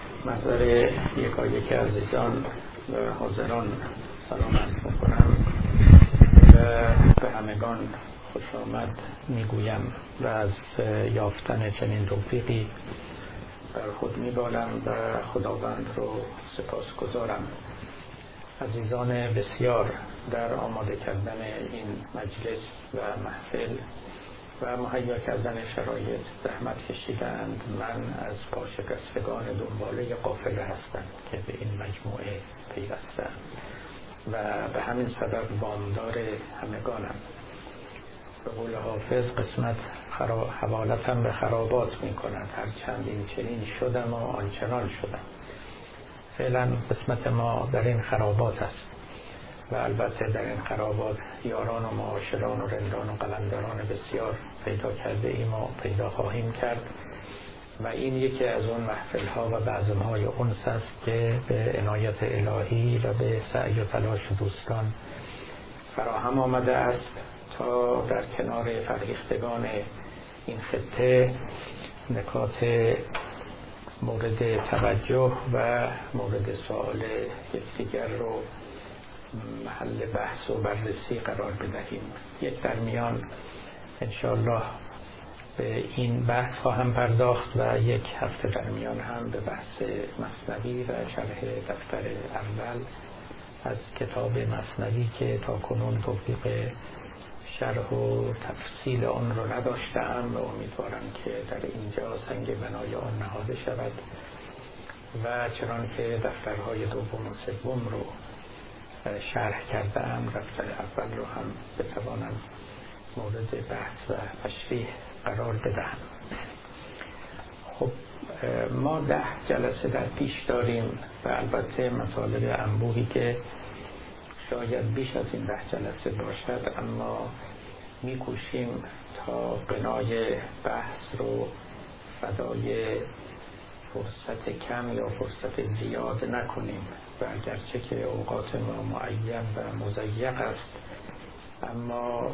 محضر یکایک عزیزان و حاضران سلام عرض می‌کنم و به همگان خوش آمد میگویم و از یافتن چنین توفیقی بر خود میبالم و خداوند رو سپاسگزارم. عزیزان بسیار در آماده کردن این مجلس و محفل و مهیا کردن شرایط زحمت کشیدند. من از پاشگستگان دنباله قافله هستم که به این مجموعه پیوستم و به همین سبب وامدار همگانم. به قول حافظ قسمت حوالتم به خرابات می کند، هرچند این چنین شدم و آنچنان شدم. فعلا قسمت ما در این خرابات است و البته در این خرابات یاران و معاشران و رندان و قلمداران بسیار پیدا کرده ایم و پیدا خواهیم کرد و این یکی از اون محفل ها و بزم های انس است که به عنایت الهی و به سعی و تلاش دوستان فراهم آمده است تا در کنار فرهیختگان این خطه نکات مورد توجه و مورد سوال یکدیگر رو محل بحث و بررسی قرار بدهیم. یک در میان انشاءالله به این بحث خواهم پرداخت و یک هفته در میان هم به بحث مثنوی و شرح دفتر اول از کتاب مثنوی که تا کنون توفیق شرح و تفصیل آن رو نداشتم و امیدوارم که در اینجا سنگ بنای آن نهاده شود و چنان که دفترهای دوم و سوم رو شرح کردم دفتر اول رو هم بتوانم مورد بحث و تشریح قرار بدهم. خب ما 10 جلسه در پیش داریم و البته مطالب انبوهی که شاید بیش از این 10 جلسه باشد، اما میکوشیم تا بنای بحث رو فدای فرصت کم یا فرصت زیاد نکنیم و اگرچه که اوقات ما معین و مضیق است اما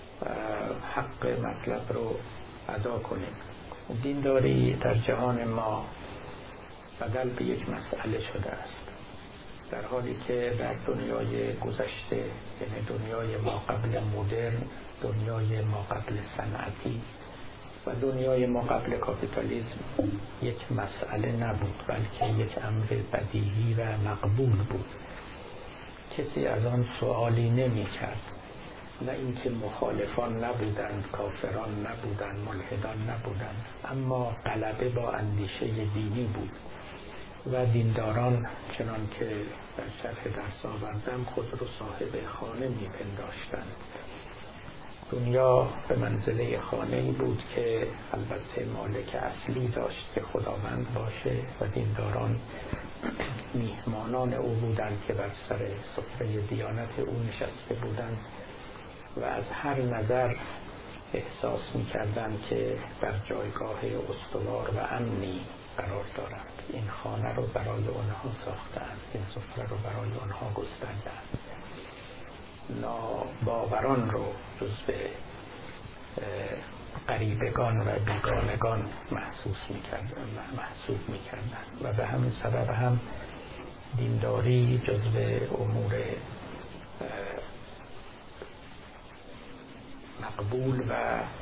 حق مطلب رو ادا کنیم. دینداری در جهان ما بدل به یک مسئله شده است، در حالی که در دنیای گذشته یعنی دنیای ما قبل مدرن، دنیای ما قبل صنعتی و دنیای ما قبل کاپیتالیسم یک مسئله نبود بلکه یک امر بدیهی و مقبول بود. کسی از آن سوالی نمی کرد، نه اینکه مخالفان نبودند، کافران نبودند، ملحدان نبودند، اما غلبه با اندیشه دینی بود و دینداران چنان که در شرح درس آوردم خود رو صاحب خانه می پنداشتند. دنیا به منزله خانه‌ای بود که البته مالک اصلی داشت که خداوند باشه و دینداران میهمانان او بودند که بر سر سفره دیانت او نشسته بودند و از هر نظر احساس می‌کردند که در جایگاه استوار و امنی قرار دارند. این خانه رو برای آنها ساختند، این سفره رو برای آنها گستردند. ناباوران رو جزو غریبگان و بیگانگان محسوب می‌کردند و به همین سبب هم دینداری جزو امور مقبول و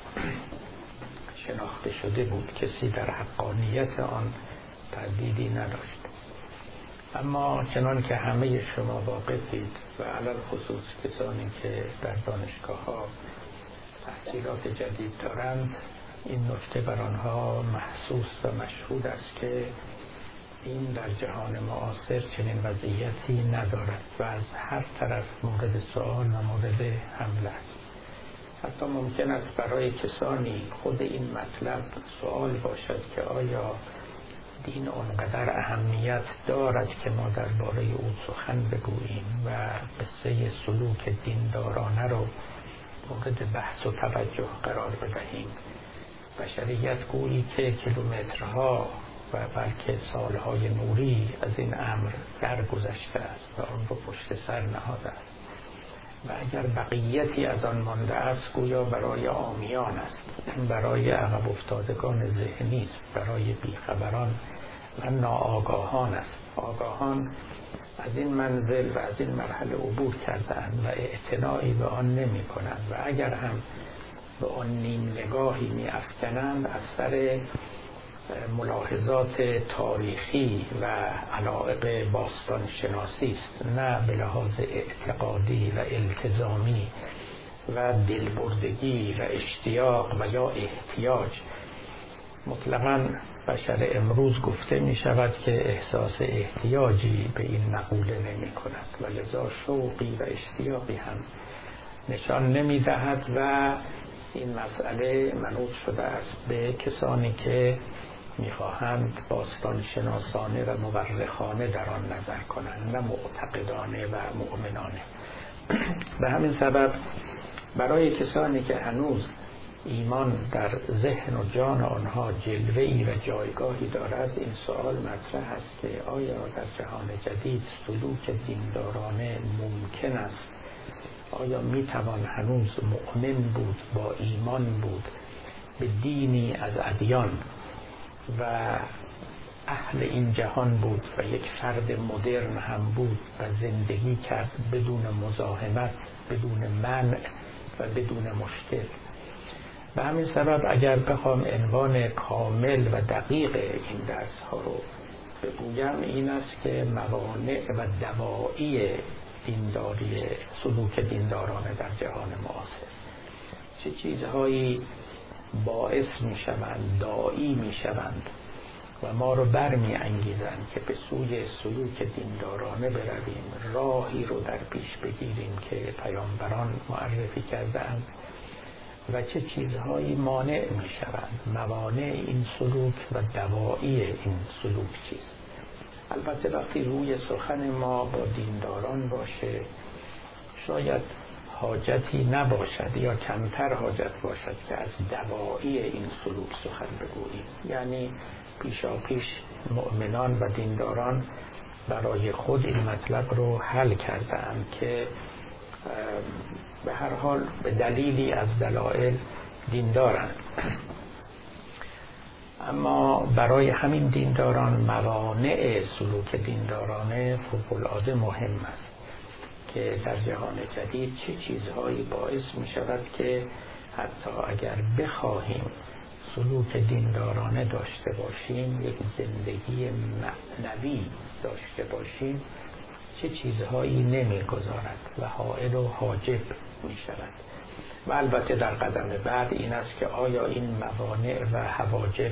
شناخته شده بود. کسی در حقانیت آن تردیدی نداشت. اما چنان که همه شما واقفید و علل خصوص کسانی که در دانشگاه ها تحصیلات جدید دارند، این نکته بر آنها محسوس و مشهود است که این در جهان معاصر چنین وضعیتی ندارد و از هر طرف مورد سؤال و مورد حمله است. حتی ممکن است برای کسانی خود این مطلب سؤال باشد که آیا دین آنقدر اهمیت دارد که ما درباره او سخن بگوییم و قصه سلوک دیندارانه رو مورد بحث و توجه قرار بدهیم. بشریت گویی که کیلومترها و بلکه سالهای نوری از این امر درگذشته است و آن رو پشت سر نهاده است و اگر بقیتی از آن مانده است گویا برای عامیان است، برای عقب افتادگان ذهنی است، برای بیخبران و ناآگاهان است. آگاهان از این منزل و از این مرحله عبور کردند و اعتنایی به آن نمی کنند و اگر هم به آن نیم نگاهی می افکنند از سر ملاحظات تاریخی و علایق باستان شناسی است، نه به لحاظ اعتقادی و التزامی و دلبردگی و اشتیاق و یا احتیاج. مطلقاً بشر امروز گفته می شود که احساس احتیاجی به این مقوله نمی کند و لذا شوقی و اشتیاقی هم نشان نمی دهد و این مسئله منوط شده است به کسانی که میخواهند باستان شناسانه و مورخانه در آن نظر کنند، نه معتقدانه و مؤمنانه. به همین سبب برای کسانی که هنوز ایمان در ذهن و جان آنها جلوه‌ای و جایگاهی دارد، این سوال مطرح است که آیا در جهان جدید سلوک دیندارانه ممکن است؟ آیا میتوان هنوز مؤمن بود، با ایمان بود به دینی از ادیان و اهل این جهان بود و یک فرد مدرن هم بود و زندگی کرد بدون مزاحمت، بدون منع و بدون مشکل؟ به همین سبب اگر بخوام عنوان کامل و دقیق این درس ها رو بگویم، این است که موانع و دواعی دینداری، سلوک دیندارانه در جهان معاصر، چه چیزهایی باعث می شوند، داعی می شوند و ما رو برمی انگیزند که به سوی سلوک دیندارانه برویم، راهی رو در پیش بگیریم که پیامبران معرفی کردند و چه چیزهایی مانع می شوند، موانع این سلوک و دواعی این سلوک چیست. البته وقتی روی سخن ما با دینداران باشه شاید حاجتی نباشد یا کمتر حاجت باشد که از دواعی این سلوک سخن بگوییم. یعنی پیشاپیش مؤمنان و دینداران برای خود این مطلب رو حل کردند که به هر حال به دلیلی از دلایل دیندارند، اما برای همین دینداران موانع سلوک دیندارانه فوق‌العاده مهم است که در جهان جدید چه چیزهایی باعث می شود که حتی اگر بخواهیم سلوک دیندارانه داشته باشیم، یک زندگی معنوی داشته باشیم، چه چیزهایی نمی گذارد و حائل و حاجب می شود. و البته در قدم بعد این است که آیا این موانع و حواجب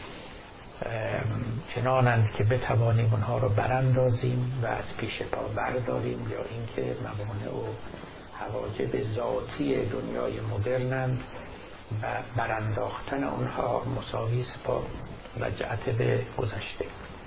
چنانند که بتوانیم اونها رو براندازیم و از پیش پا برداریم، یا اینکه موانع و حواجب ذاتی دنیای مدرنند و برانداختن اونها مساوی است با رجعت به گذشته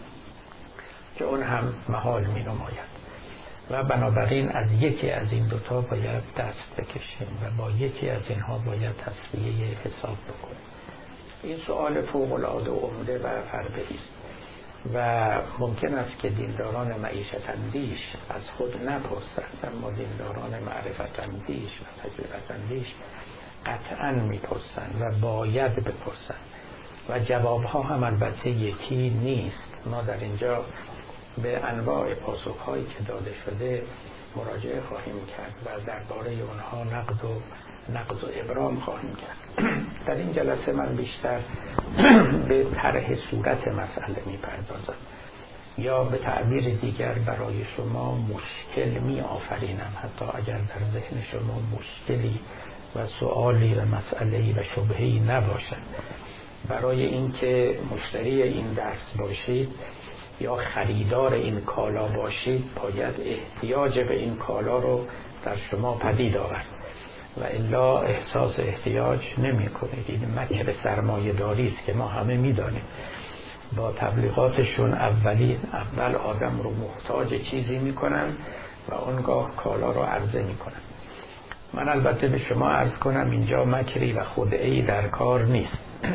که اون هم محال می نماید و بنابراین از یکی از این دوتا باید دست بکشیم و با یکی از اینها باید تصفیه حساب بکنیم. این سؤال فوق‌العاده عمده و فربه‌ای است و ممکن است که دینداران معیشت اندیش از خود نپرسند، اما دینداران معرفت اندیش و تجربت اندیش قطعاً میپرسند و باید بپرسند و جوابها هم البته یکی نیست. ما در اینجا به انواع پاسخهایی که داده شده مراجعه خواهیم کرد و درباره اونها نقض و ابرام خواهیم کرد. در این جلسه من بیشتر به طرح صورت مسئله میپردازم یا به تعبیر دیگر برای شما مشکل می آفرینم، حتی اگر در ذهن شما مشکلی و سؤالی و مسئله‌ای و شبهه‌ای نباشد. برای اینکه مشتری این درس باشید یا خریدار این کالا باشید باید احتیاج به این کالا رو در شما پدید آورد و الا احساس احتیاج نمی کنید. این مکر سرمایه داری است که ما همه می دانیم. با تبلیغاتشون اول آدم رو محتاج چیزی می کنن و اونگاه کالا رو عرضه می کنن. من البته به شما عرض کنم اینجا مکری و خدعه‌ای در کار نیست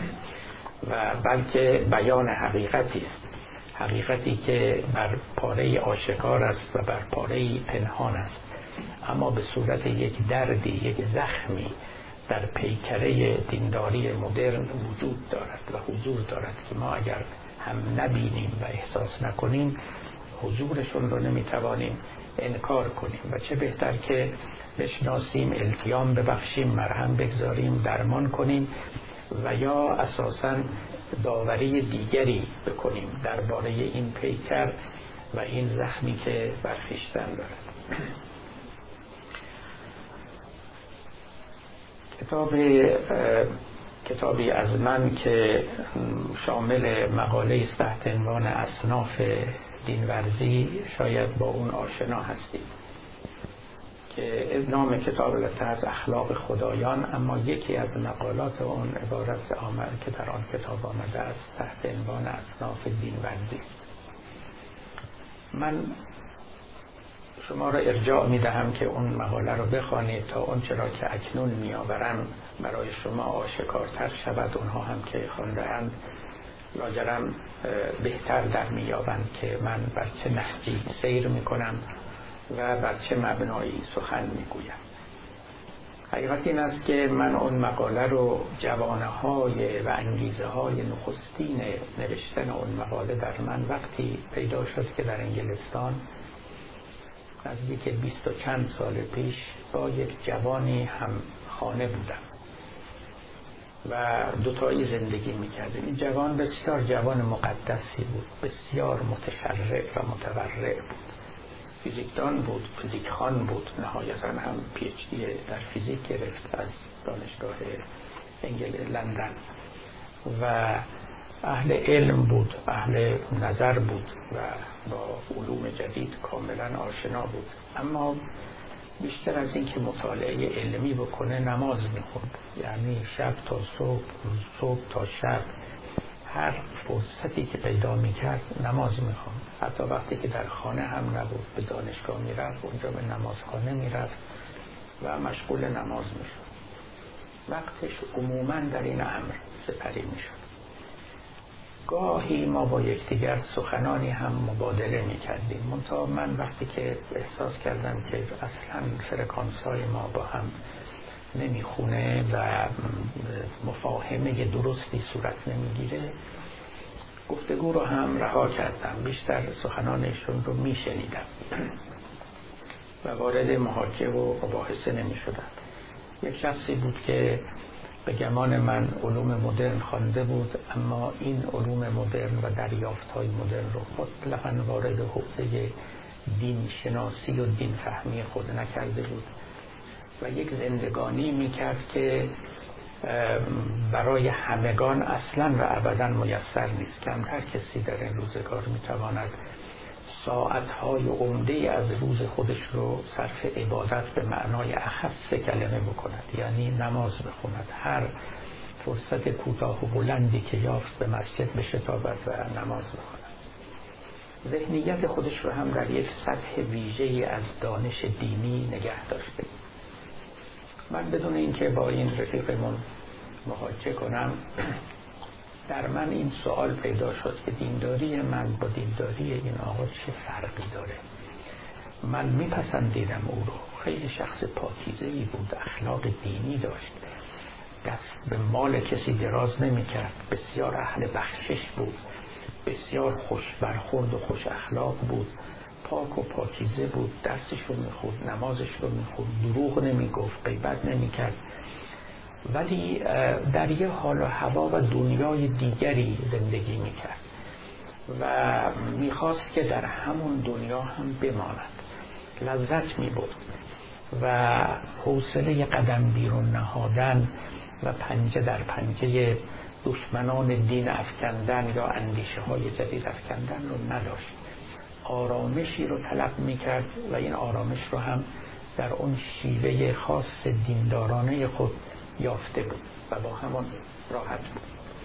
و بلکه بیان حقیقتی است، حقیقتی که بر پاره آشکار است و بر پاره پنهان است، اما به صورت یک دردی، یک زخمی در پیکره دینداری مدرن وجود دارد و حضور دارد که ما اگر هم نبینیم و احساس نکنیم، حضورشون رو نمیتوانیم انکار کنیم و چه بهتر که بشناسیم، التیام ببخشیم، مرهم بگذاریم، درمان کنیم و یا اساساً داوری دیگری بکنیم درباره این پیکر و این زخمی که بر خویشتن دارد. کتابی از من که شامل مقاله است تحت عنوان اصناف دینورزی، شاید با اون آشنا هستید، که نام کتاب البته از اخلاق خدایان، اما یکی از مقالات اون عبارت آمد که در آن کتاب آمده است تحت عنوان اصناف دینورزی. من شما را ارجاع می دهم که اون مقاله رو بخوانید تا اون چرا که اکنون می آورم برای شما آشکارتر شود. اونها هم که خوانده‌اند لاجرم بهتر در می یابند که من بر چه نهجی سیر می کنم و بر چه مبنایی سخن می گویم. حقیقت این است که من اون مقاله رو جوانه‌های و انگیزه‌های نخستین نوشتن اون مقاله در من وقتی پیدا شد که در انگلستان نزدیک 20 و چند سال پیش با یک جوانی هم خانه بودم و دوتایی زندگی می‌کردیم. این جوان بسیار جوان مقدسی بود، بسیار متشرع و متورع بود، فیزیکدان بود، فیزیکخوان بود، نهایتاً هم پی اچ دی در فیزیک گرفت از دانشگاه لندن و اهل علم بود، اهل نظر بود و با علوم جدید کاملا آشنا بود. اما بیشتر از این که مطالعه علمی بکنه نماز میخوند، یعنی شب تا صبح، صبح تا شب، هر فرصتی که پیدا میکرد نماز میخوند. حتی وقتی که در خانه هم نبود به دانشگاه میرفت، اونجا به نمازخانه میرفت و مشغول نماز میشد. وقتش عموما در این امر سپری میشد. گاهی ما با یکدیگر سخنانی هم مبادله میکردیم، منتها من وقتی که احساس کردم که اصلا فرکانس‌های ما با هم نمیخونه و مفاهمه درستی صورت نمیگیره، گفتگو رو هم رها کردم، بیشتر سخنانشون رو میشنیدم و وارد محاکمه و مباحثه نمیشدم. یک شخصی بود که به گمان من علوم مدرن خوانده بود، اما این علوم مدرن و دریافت‌های مدرن رو مطلقاً وارد حوزه دین شناسی و دین فهمی خود نکرده بود و یک زندگانی میکرد که برای همگان اصلاً و ابداً میسر نیست. کمتر کسی در این روزگار میتواند ساعتهای عمده از روز خودش رو صرف عبادت به معنای اخص کلمه بکند، یعنی نماز بخوند، هر فرصت کوتاه و بلندی که یافت به مسجد بشتابد و نماز بخوند. ذهنیت خودش رو هم در یک سطح ویژه‌ای از دانش دینی نگه داشته. من بدون اینکه با این رفیقمون محاجه کنم، در من این سوال پیدا شد که دینداری من با دینداری این آقا چه فرقی داره. من میپسندیدم او رو، خیلی شخص پاکیزه‌ای بود، اخلاق دینی داشت، دست به مال کسی دراز نمیکرد، بسیار اهل بخشش بود، بسیار خوش برخورد و خوش اخلاق بود، پاک و پاکیزه بود، دستش رو میخورد، نمازش رو میخورد، دروغ نمیگفت، غیبت نمیکرد، ولی در یه حال و هوا و دنیای دیگری زندگی میکرد و میخواست که در همون دنیا هم بماند، لذت میبرد و حوصله قدم بیرون نهادن و پنجه در پنجه دشمنان دین افکندن یا اندیشه های جدید افکندن رو نداشت. آرامشی رو طلب میکرد و این آرامش رو هم در اون شیوه خاص دیندارانه خود یافته بود و با همان راحت بود.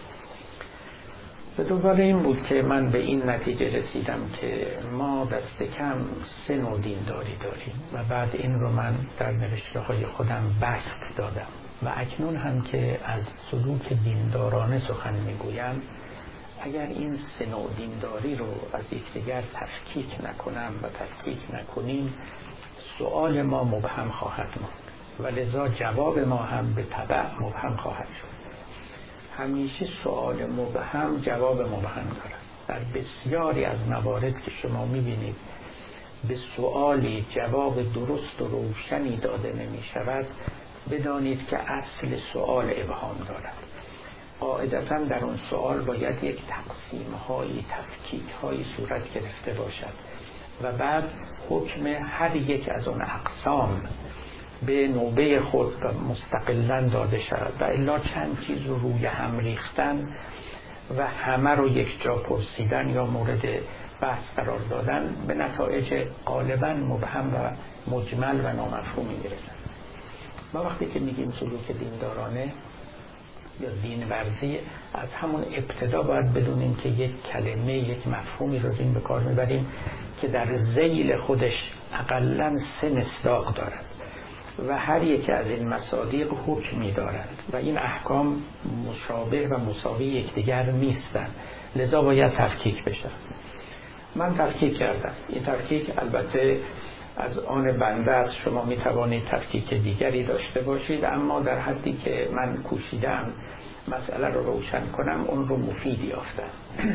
به دنبال این بود که من به این نتیجه رسیدم که ما دست کم 3 نوع دینداری داریم و بعد این رو من در نوشته های خودم بسط دادم و اکنون هم که از سلوک دیندارانه سخن میگویم، اگر این 3 نوع دینداری رو از یکدیگر تفکیک نکنم و تفکیک نکنیم، سؤال ما مبهم خواهد ماند و لذا جواب ما هم به تبع مبهم خواهد شد. همیشه سؤال مبهم جواب مبهم دارد. در بسیاری از موارد که شما میبینید به سؤالی جواب درست و روشنی داده نمی شود، بدانید که اصل سؤال ابهام دارد. قاعدتاً در اون سؤال باید یک تقسیم‌هایی، تفکیک‌هایی صورت گرفته باشد و بعد حکم هر یک از اون اقسام به نوبه خود مستقلاً داده شود و الا چند چیز رو روی هم ریختن و همه رو یک جا پرسیدن یا مورد بحث قرار دادن به نتایج غالباً مبهم و مجمل و نامفهومی میرسن. ما وقتی که میگیم سلوک دیندارانه یا دین ورزی، از همون ابتدا باید بدونیم که یک کلمه، یک مفهومی رو این به کار میبریم که در ذیل خودش اقلاً 3 مصداق دارد و هر یک از این مصادیق حکمی دارند و این احکام مشابه و مساوی یکدیگر نیستند، لذا باید تفکیک بشن. من تفکیک کردم. این تفکیک البته از آن بنده است، شما می توانید تفکیک دیگری داشته باشید، اما در حدی که من کوشیدم مسئله رو روشن کنم اون رو مفید یافتم.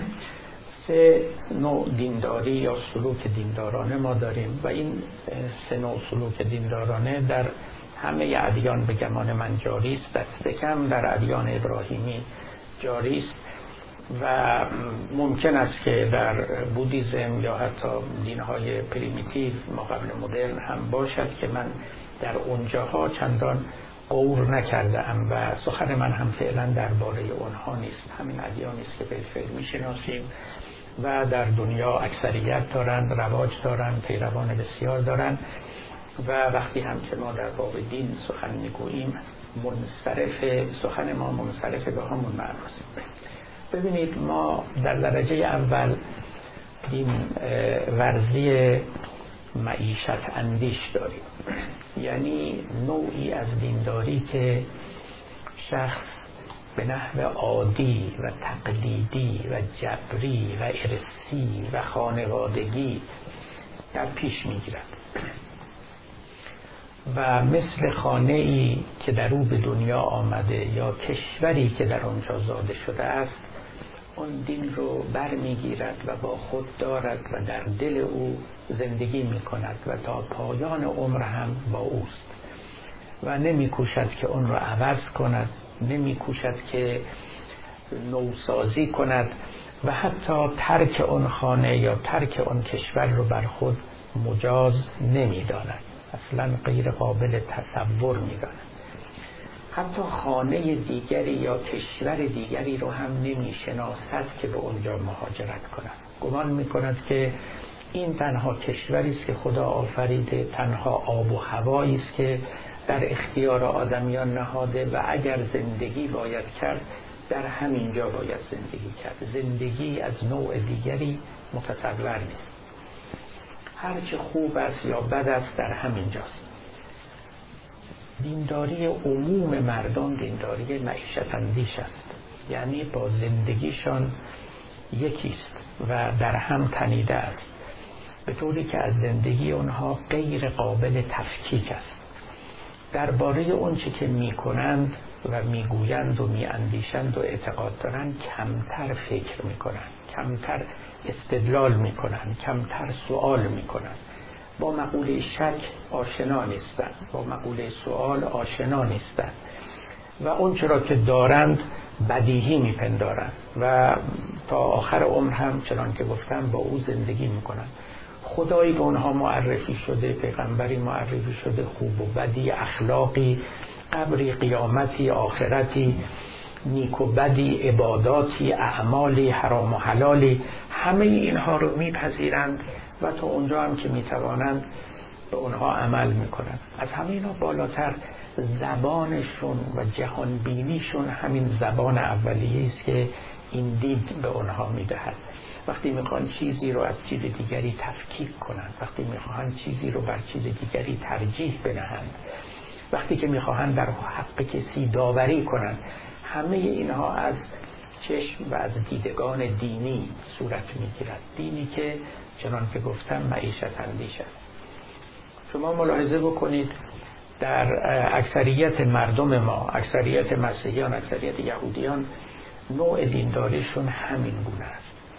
3 نوع دینداری یا سلوک دیندارانه ما داریم و این 3 نوع سلوک دیندارانه در همه ادیان به گمان من جاری است، دست کم در ادیان ابراهیمی جاری است و ممکن است که در بودیسم یا حتی دین‌های پریمیتیو ما قبل مدرن هم باشد که من در اونجاها چندان غور نکردم و سخن من هم فعلا درباره اونها نیست. همین ادیانی است که بالفعل میشناسیم و در دنیا اکثریت دارند، رواج دارند، پیروان بسیار دارند و وقتی هم که ما در باب دین سخن میگوییم سخن ما منصرف به همون معناست. ببینید ما در درجه اول دین ورزی معیشت اندیش داریم، یعنی نوعی از دینداری که شخص به نحو عادی و تقلیدی و جبری و ارثی و خانوادگی در پیش میگیرد و مثل خانه‌ای که در او به دنیا آمده یا کشوری که در آنجا زاده شده است، اون دین رو برمیگیرد و با خود دارد و در دل او زندگی می کند و تا پایان عمر هم با اوست و نمی کوشد که اون رو عوض کند، نمی کوشد که نوسازی کند و حتی ترک اون خانه یا ترک اون کشور رو بر خود مجاز نمی داند، اصلا غیر قابل تصور می داند. حتی خانه دیگری یا کشور دیگری رو هم نمی شناسد که به اونجا مهاجرت کند. گمان می کند که این تنها کشوری است که خدا آفریده، تنها آب و هوایی است که در اختیار آدمیان نهاده و اگر زندگی باید کرد در همین جا باید زندگی کرد. زندگی از نوع دیگری متصور نیست. هرچه خوب است یا بد است در همین جاست. دینداری عموم مردم دینداری معیشت اندیش است، یعنی با زندگیشان یکیست و در هم تنیده است، به طوری که از زندگی اونها غیر قابل تفکیک است. درباره اون چی که میکنند و میگویند و میاندیشند و اعتقاد دارند کمتر فکر میکنند، کمتر استدلال میکنند، کمتر سوال میکنند. با مقوله شک آشنا نیستند، با مقوله سوال آشنا نیستند و اون چرا که دارند بدیهی میپندارند و تا آخر عمر هم چنان که گفتم با او زندگی میکنند. خدایی به اونها معرفی شده، پیغمبری معرفی شده، خوب و بدی، اخلاقی، قبری، قیامتی، آخرتی، نیک و بدی، عباداتی، اعمالی، حرام و حلالی، همه اینها رو میپذیرند و تا اونجا هم که میتوانند به اونها عمل میکنند. از همه اینا بالاتر زبانشون و جهانبینیشون همین زبان اولیه است که این دید به اونها میدهد. وقتی میخوان چیزی رو از چیز دیگری تفکیک کنند، وقتی میخوان چیزی رو بر چیز دیگری ترجیح بدهند، وقتی که میخوان در حق کسی داوری کنند، همه اینها از چشم و از دیدگان دینی صورت میگیرد. دینی که چنان که گفتم معیشت اندیش است. شما ملاحظه بکنید در اکثریت مردم ما، اکثریت مسیحیان، اکثریت یهودیان، نوع دینداریشون همین گونه است.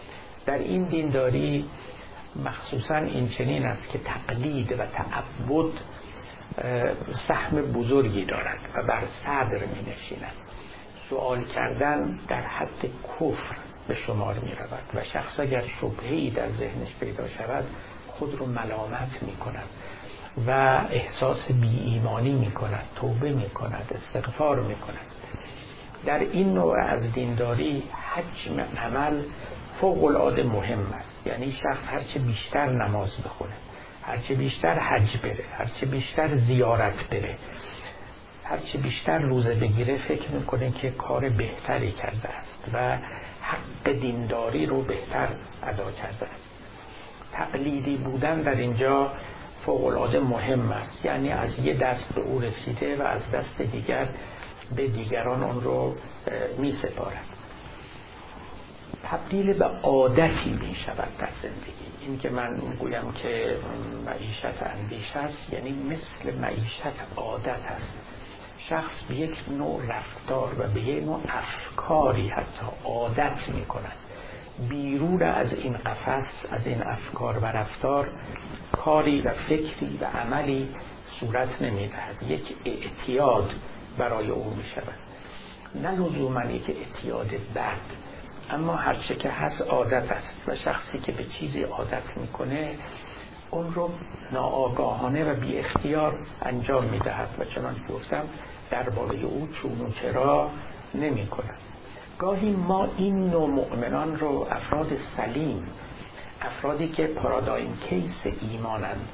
در این دینداری مخصوصا این چنین است که تقلید و تعبد سهم بزرگی دارد و بر صدر می نشیند. سوال کردن در حد کفر به شمار می رود و شخص اگر شبهه‌ای در ذهنش پیدا شود خود رو ملامت می کند و احساس بی ایمانی می کند، توبه می کند، استغفار می کند. در این نوع از دینداری حجم عمل فوق العاده مهم است. یعنی شخص هرچه بیشتر نماز بخونه، هرچه بیشتر حج بره، هرچه بیشتر زیارت بره، هرچه بیشتر روزه بگیره، فکر میکنه که کار بهتری کرده است و حق دینداری رو بهتر ادا کرده است. تقلیدی بودن در اینجا فوق العاده مهم است. یعنی از یه دست به او رسیده و از دست دیگر به دیگران اون رو می سپارد. تبدیل به عادتی می شود در زندگی. این که من گویم که معیشت اندیشه است، یعنی مثل معیشت عادت است. شخص به یک نوع رفتار و به یک نوع افکاری حتی عادت می کند. بیرون از این قفس، از این افکار و رفتار، کاری و فکری و عملی صورت نمی دهد. یک اعتیاد برای او می شود. نه لزوما یک اعتیاد بد، اما هرچه که هست عادت است و شخصی که به چیزی عادت میکنه اون رو ناآگاهانه و بی اختیار انجام میدهد و چنان گفتم درباره او چون و چرا نمی کند. گاهی ما این نوع مؤمنان رو افراد سلیم، افرادی که پارادایم کیس ایمانند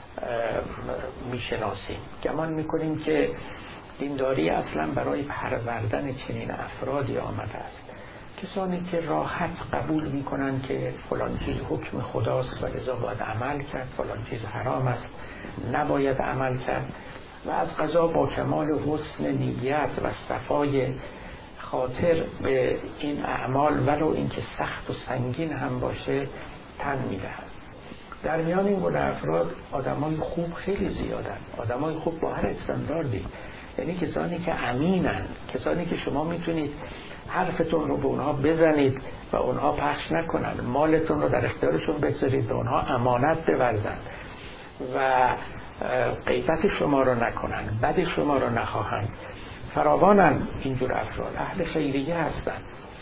میشناسیم. گمان میکنیم که دینداری اصلا برای پروردن چنین افرادی آمده است. کسانی که راحت قبول میکنن که فلان چیز حکم خداست و لذا باید عمل کرد، فلان چیز حرام است نباید عمل کرد و از قضا با کمال حسن نیت و صفای خاطر به این اعمال ولو اینکه سخت و سنگین هم باشه تن میدهند. در میان این گونه افراد آدمای خوب خیلی زیادن، آدمای خوب با هر استانداردی، یعنی کسانی که امینند، کسانی که شما میتونید حرفتون رو به اونها بزنید و اونها پخش نکنند، مالتون رو در اختیارشون بگذارید و اونها امانت بورزند و غیبت شما رو نکنند، بد شما رو نخواهند. فراوانن اینجور افراد، اهل خیریه هستند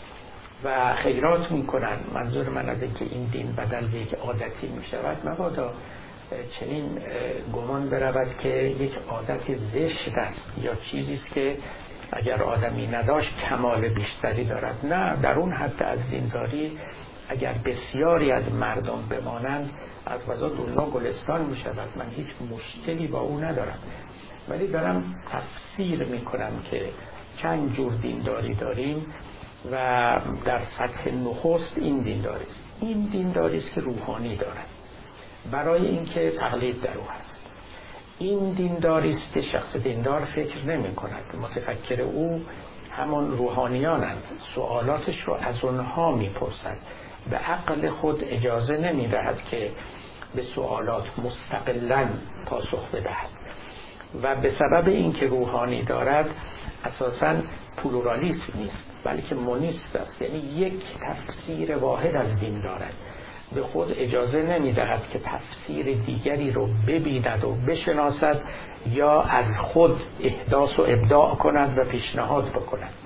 و خیرات میکنن. منظور من از اینکه این دین بدل به یک عادتی میشود مبادا چنین گمان برود که یک عادت زشت است یا چیزی است که اگر آدمی نداشت کمال بیشتری دارد. نه، در اون حد از دینداری اگر بسیاری از مردم بمانند از قضا دنیا گلستان می شود. من هیچ مشکلی با او ندارم، ولی دارم تفسیر می کنم که چند جور دینداری داریم و در سطح نخست این دینداری است. این دینداری است که روحانی دارد برای اینکه تقلید در او هست. این دینداری است که شخص دیندار فکر نمی کند، متفکر او همون روحانیانند، سوالاتش رو از اونها می پرسد، به عقل خود اجازه نمی دهد که به سوالات مستقلاً پاسخ بدهد و به سبب اینکه روحانی دارد اساساً پلورالیسم نیست بلکه مونیست است، یعنی یک تفسیر واحد از دین دارد. به خود اجازه نمی دهد که تفسیر دیگری رو ببیند و بشناسد یا از خود احداث و ابداع کند و پیشنهاد بکند.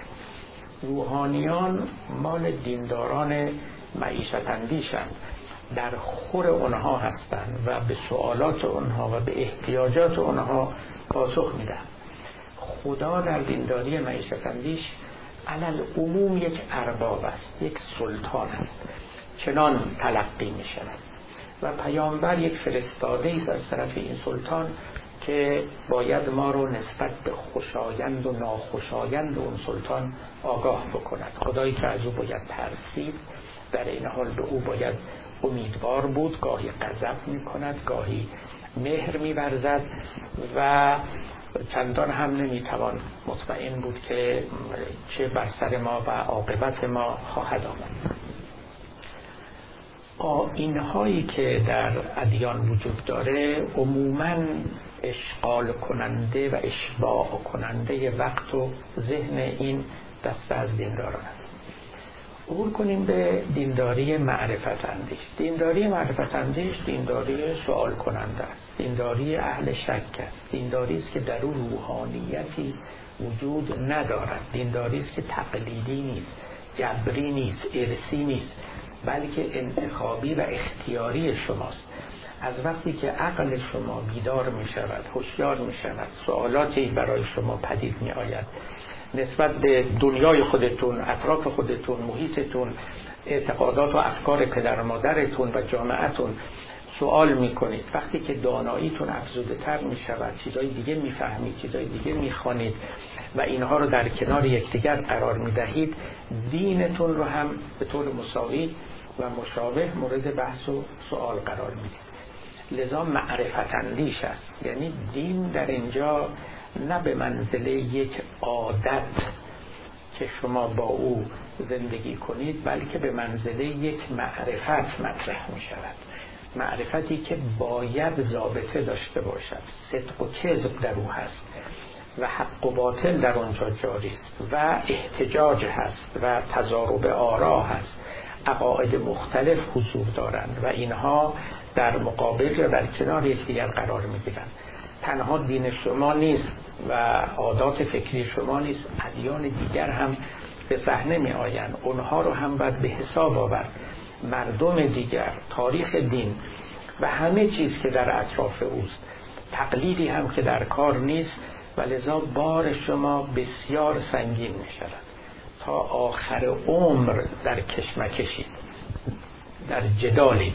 روحانیان مال دینداران معیشت اندیشند، در خور اونها هستند و به سوالات اونها و به احتیاجات اونها پاسخ میدهند. خدا در دینداری معیشت اندیش علل عموم یک ارباب است، یک سلطان است، چنان تلقی می شود و پیامبر یک فرستاده است از طرف این سلطان که باید ما رو نسبت به خوشایند و ناخوشایند اون سلطان آگاه بکند. خدایی که از او باید ترسید، در این حال به او باید امیدوار بود، گاهی غضب می کند، گاهی مهر می ورزد و چندان هم نمی توان مطمئن بود که چه بر سر ما و عاقبت ما خواهد آمد. آیین‌هایی که در ادیان وجود داره عموماً اشغال کننده و اشباع کننده وقت و ذهن این دسته از دینداران است. عبور کنیم به دینداری معرفت اندیش. دینداری معرفت اندیش دینداری سوال کننده است، دینداری اهل شک است، دینداری است که در او روحانیتی وجود ندارد، دینداری است که تقلیدی نیست، جبری نیست، ارثی نیست، بلکه انتخابی و اختیاری شماست. از وقتی که عقل شما بیدار می شود، هوشیار می شود، سوالاتی برای شما پدید می آید نسبت به دنیای خودتون، اطراف خودتون، محیطتون، اعتقادات و افکار پدر و مادرتون و جامعتون سوال می کنید. وقتی که داناییتون افزوده تر می شود، چیزای دیگه می فهمید، چیزای دیگه می خوانید و اینها رو در کنار یکدیگر قرار می دهید، دینتون رو هم به طور مساوی و مشابه مورد بحث و سوال قرار می دهید. لذا معرفت اندیش است. یعنی دین در اینجا نه به منزله یک عادت که شما با او زندگی کنید، بلکه به منزله یک معرفت مطرح می شود. معرفتی که باید ضابطه داشته باشد، صدق و کذب در او هست و حق و باطل در آنجا جاری است و احتجاج هست و تضارب آرا هست، عقاید مختلف حضور دارند و اینها در مقابل یا در کنار یکدیگر قرار می‌گیرند. تنها دین شما نیست و عادات فکری شما نیست، ادیان دیگر هم به صحنه می‌آیند، اونها رو هم باید به حساب آورد. مردم دیگر، تاریخ دین و همه چیز که در اطراف اوست، تقلیدی هم که در کار نیست و لذا بار شما بسیار سنگین می‌شود تا آخر عمر در کشمکشی، در جدالی.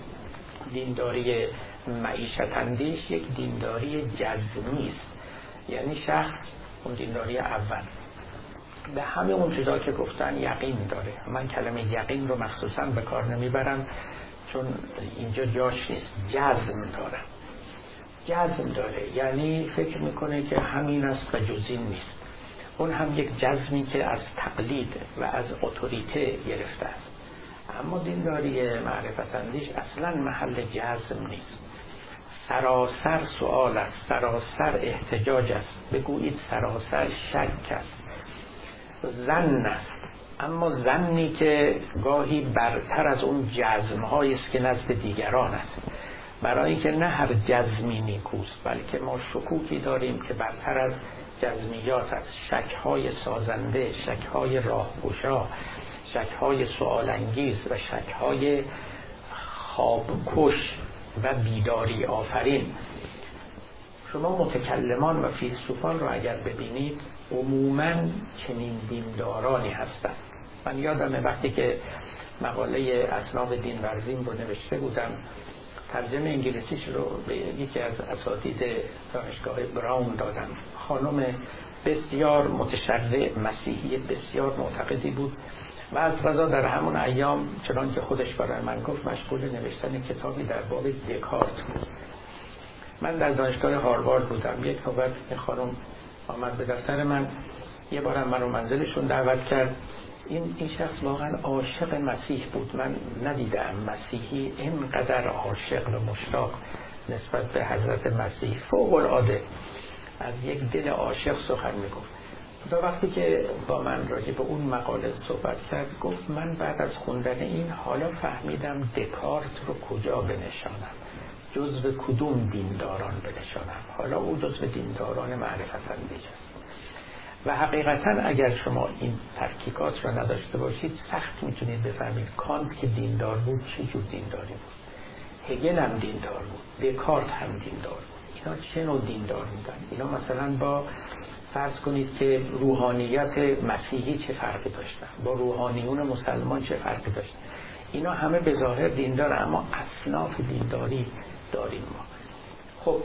دینداری معیشت اندیش یک دینداری جزمی است. یعنی شخص اون دینداری اول به همه اون چیزا که گفتن یقین داره. من کلمه یقین رو مخصوصا به کار نمیبرم چون اینجا جاش نیست. جزم داره یعنی فکر میکنه که همین است و جز این نیست. اون هم یک جزمی که از تقلید و از اتوریته گرفته است. اما دینداری معرفت اندیش اصلا محل جزم نیست، سراسر سوال است، سراسر احتجاج است، بگویید سراسر شک است، ظن است، اما ظنی که گاهی برتر از اون جزم‌هایی است که نزد دیگران است. برای اینکه نه هر جزمی نیکوست، بلکه ما شکوکی داریم که برتر از جزمیات است، شک‌های سازنده، شک‌های راهگشا، شک‌های سوالانگیز و شک‌های خوابکش و بیداری آفرین. شما متکلمان و فیلسوفان رو اگر ببینید عموماً چنین دیندارانی هستند. من یادمه وقتی که مقاله اصناف دین ورزیم رو نوشته بودم، ترجمه انگلیسیش رو به یکی از اساتید دانشگاه براون دادم. خانم بسیار متشرع مسیحی بسیار معتقدی بود و از قضا در همون ایام چنان که خودش برای من گفت مشغول نوشتن کتابی در باب دکارت بود. من در دانشگاه هاروارد بودم. یک نوبت این خانم آمد به دفتر من، یه بارم من رو منزلشون دعوت کرد. این شخص واقعا عاشق مسیح بود. من ندیدم مسیحی اینقدر عاشق و مشتاق نسبت به حضرت مسیح، فوق العاده از یک دل عاشق سخن میگفت. تا وقتی که با من راجع به اون مقاله صحبت کرد گفت من بعد از خوندن این حالا فهمیدم دکارت رو کجا بنشانم، جزو کدوم دینداران بنشانم. حالا او جزو دینداران معرفت اندیش است. و حقیقتا اگر شما این تحقیقات را نداشته باشید سخت میتونید بفهمید کانت که دیندار بود چه جور دینداری بود، هگل هم دیندار بود، دکارت هم دیندار بود. اینا چه نوع دیندار بودن؟ اینا مثلا با فرض کنید که روحانیت مسیحی چه فرقی داشتن با روحانیون مسلمان چه فرقی داشتن. اینا همه به ظاهر دیندار، اما اصناف دینداری داریم ما. خب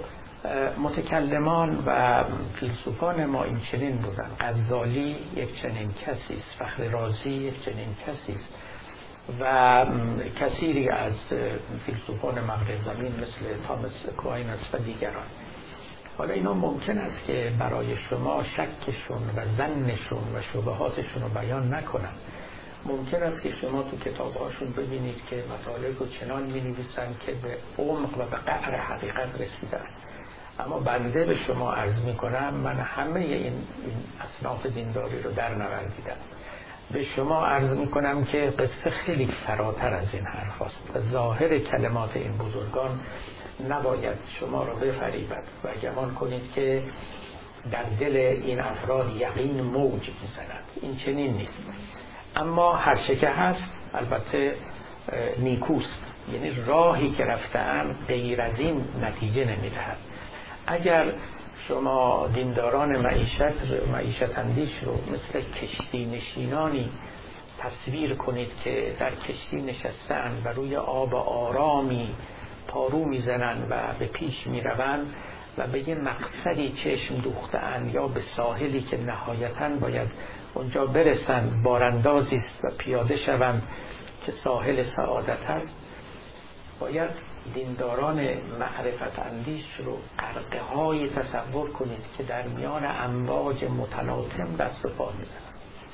متکلمان و فیلسوفان ما این چنین بودن. غزالی یک چنین کسی است، فخر رازی یک چنین کسی است و کثیری از فیلسوفان مغرب زمین مثل تامس اکویناس و دیگران. حالا اینا ممکن است که برای شما شکشون و ظنشون و شبهاتشون رو بیان نکنن. ممکن است که شما تو کتابهاشون ببینید که مطالب رو چنان می‌نویسن که به عمق و به قعر حقیقت رسیدن. اما بنده به شما عرض میکنم من همه این اصناف دینداری رو در نوردیدم به شما عرض میکنم که قصه خیلی فراتر از این حرف است و ظاهر کلمات این بزرگان نباید شما را بفریبد و گمان کنید که در دل این افراد یقین موج میزند. این چنین نیست. اما هر چه که هست البته نیکوست، یعنی راهی که رفتن غیر از این نتیجه نمیدهد. اگر شما دینداران معیشت اندیش رو مثل کشتی نشینانی تصویر کنید که در کشتی نشستن و روی آب آرامی پارو میزنن و به پیش میروند و به یه مقصدی چشم دوختن یا به ساحلی که نهایتاً باید اونجا برسن، باراندازی است و پیاده شوند که ساحل سعادت هست، باید دینداران معرفت اندیش رو غرقه های تصور کنید که در میان امواج متلاطم دست و پا میزنن.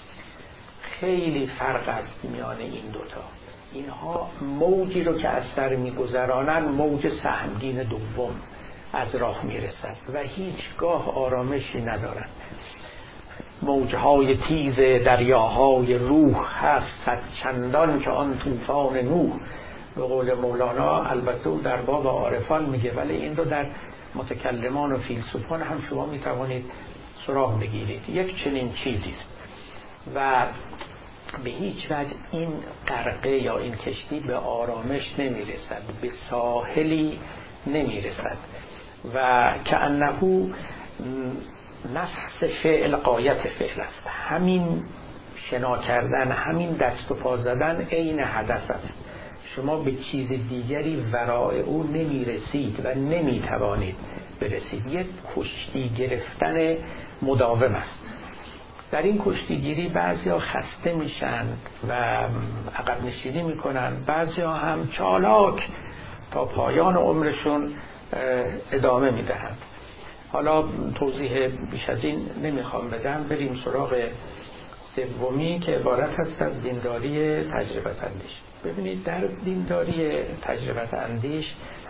خیلی فرق است میان این دوتا. اینها موجی رو که از سر میگذرانن موج سهمگین دوم از راه میرسد و هیچگاه آرامشی ندارند. موجهای تیز دریاهای روح هست صد چندان که آن طوفان نوح. به قول مولانا البته او در باب عارفان میگه، ولی این رو در متکلمان و فیلسوفان هم شما میتوانید سراغ بگیرید. یک چنین چیزیست و به هیچ وجه این غرقه یا این کشتی به آرامش نمیرسد، به ساحلی نمیرسد و کأنه نفس فعل قایت فعل است. همین شنا کردن، همین دست و پا زدن عین هدف است. شما به چیز دیگری ورای او نمیرسید و نمیتوانید برسید. یک کشتی گرفتن مداوم است. در این کشتیگیری بعضیا خسته میشن و عقب نشینی میکنن، بعضیا هم چالاک تا پایان عمرشون ادامه میدهند. حالا توضیح بیش از این نمیخوام بدم. بریم سراغ سومی که عبارت هست از دینداری تجربت اندیش. ببینید در دینداری تجربت اندیش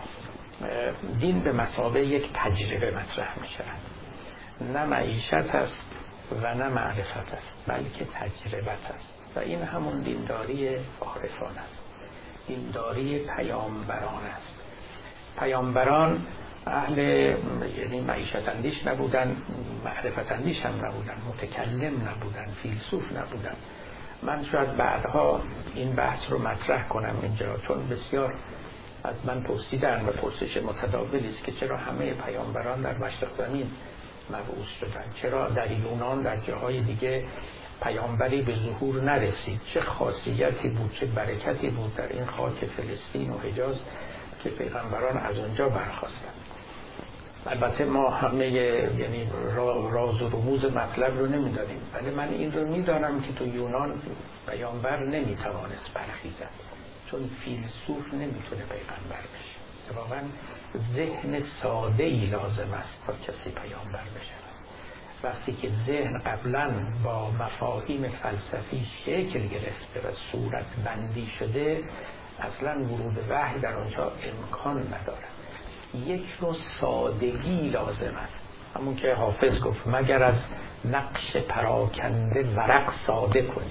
دین به مثابه یک تجربه مطرح می شود. نه معیشت است و نه معرفت است، بلکه تجربت است و این همون دینداری عارفان است، دینداری پیامبران است. پیامبران اهل یعنی معیشت اندیش نبودن، معرفت اندیش هم نبودن، متکلم نبودن، فیلسوف نبودن. من شاید بعدها این بحث رو مطرح کنم اینجا، چون بسیار از من پرسیدن و پرسش متداولی است که چرا همه پیامبران در مشرق زمین مبعوث شدن، چرا در یونان در جاهای دیگه پیامبری به ظهور نرسید، چه خاصیتی بود، چه برکتی بود در این خاک فلسطین و حجاز که پیغمبران از اونجا برخاستند. البته ما همه یعنی راز و رموز مطلب رو نمیدانیم، ولی من این رو میدانم که تو یونان پیامبر نمیتوانست برخیزد، چون فیلسوف نمیتونه پیغمبر بشه. واقعا ذهن ساده‌ای لازم است تا کسی پیامبر بشه. وقتی که ذهن قبلا با مفاهیم فلسفی شکل گرفته و صورت بندی شده، اصلا ورود وحی در آنجا امکان نداره. یک نوع سادگی لازم است، همون که حافظ گفت مگر از نقش پراکنده ورق ساده کنی،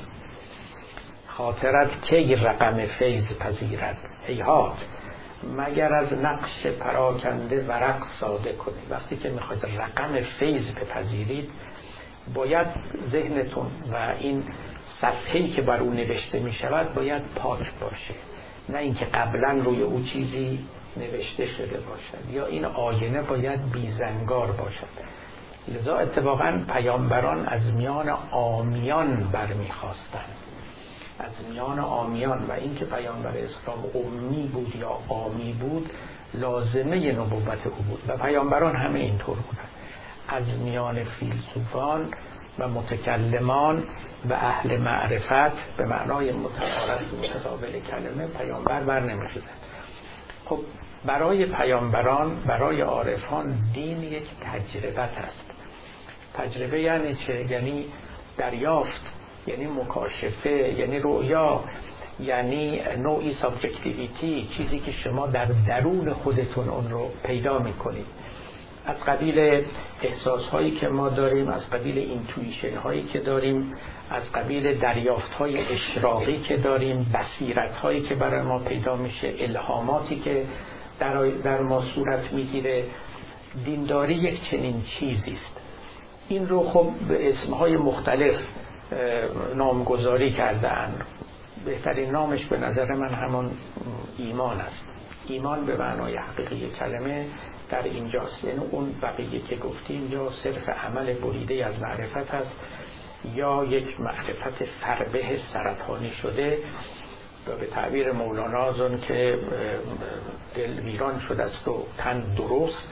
خاطرت کی رقم فیض پذیرد هیهات. مگر از نقش پراکنده ورق ساده کنی. وقتی که میخواید رقم فیض بپذیرید باید ذهنتون و این صفحه‌ای که بر اون نوشته میشود باید پاک باشه، نه اینکه قبلا روی او چیزی نوشته شده باشد، یا این آینه باید بیزنگار باشد. لذا اتفاقا پیامبران از میان عامیان برمیخواستند، از میان عامیان، و اینکه پیامبر اسلام امی بود یا عامی بود لازمه نبوت او بود و پیامبران همه اینطور بودند. از میان فیلسوفان و متکلمان و اهل معرفت به معنای متعارف متقابل کلمه پیامبر بر نمی‌خیزد. خب برای پیامبران، برای عارفان دین یک تجربت است. تجربه یعنی چه؟ یعنی دریافت، یعنی مکاشفه، یعنی رؤیا، یعنی نوعی سابجکتیویتی، چیزی که شما در درون خودتون اون رو پیدا میکنید. از قبیل احساس هایی که ما داریم، از قبیل اینتویشن هایی که داریم، از قبیل دریافت های اشراقی که داریم، بصیرت هایی که برای ما پیدا میشه، الهاماتی که در ما صورت میگیره. دینداری یک چنین چیزی است. این رو خب به اسمهای مختلف نامگذاری کردن. بهترین نامش به نظر من همان ایمان است. ایمان به معنای حقیقی کلمه در اینجاست، یعنی اون بقیه که گفتیم یا صرف عمل بریده از معرفت است یا یک معرفت فربه سرطانی شده و به تعبیر مولانا از اون که دل ویران شده است و تن درست.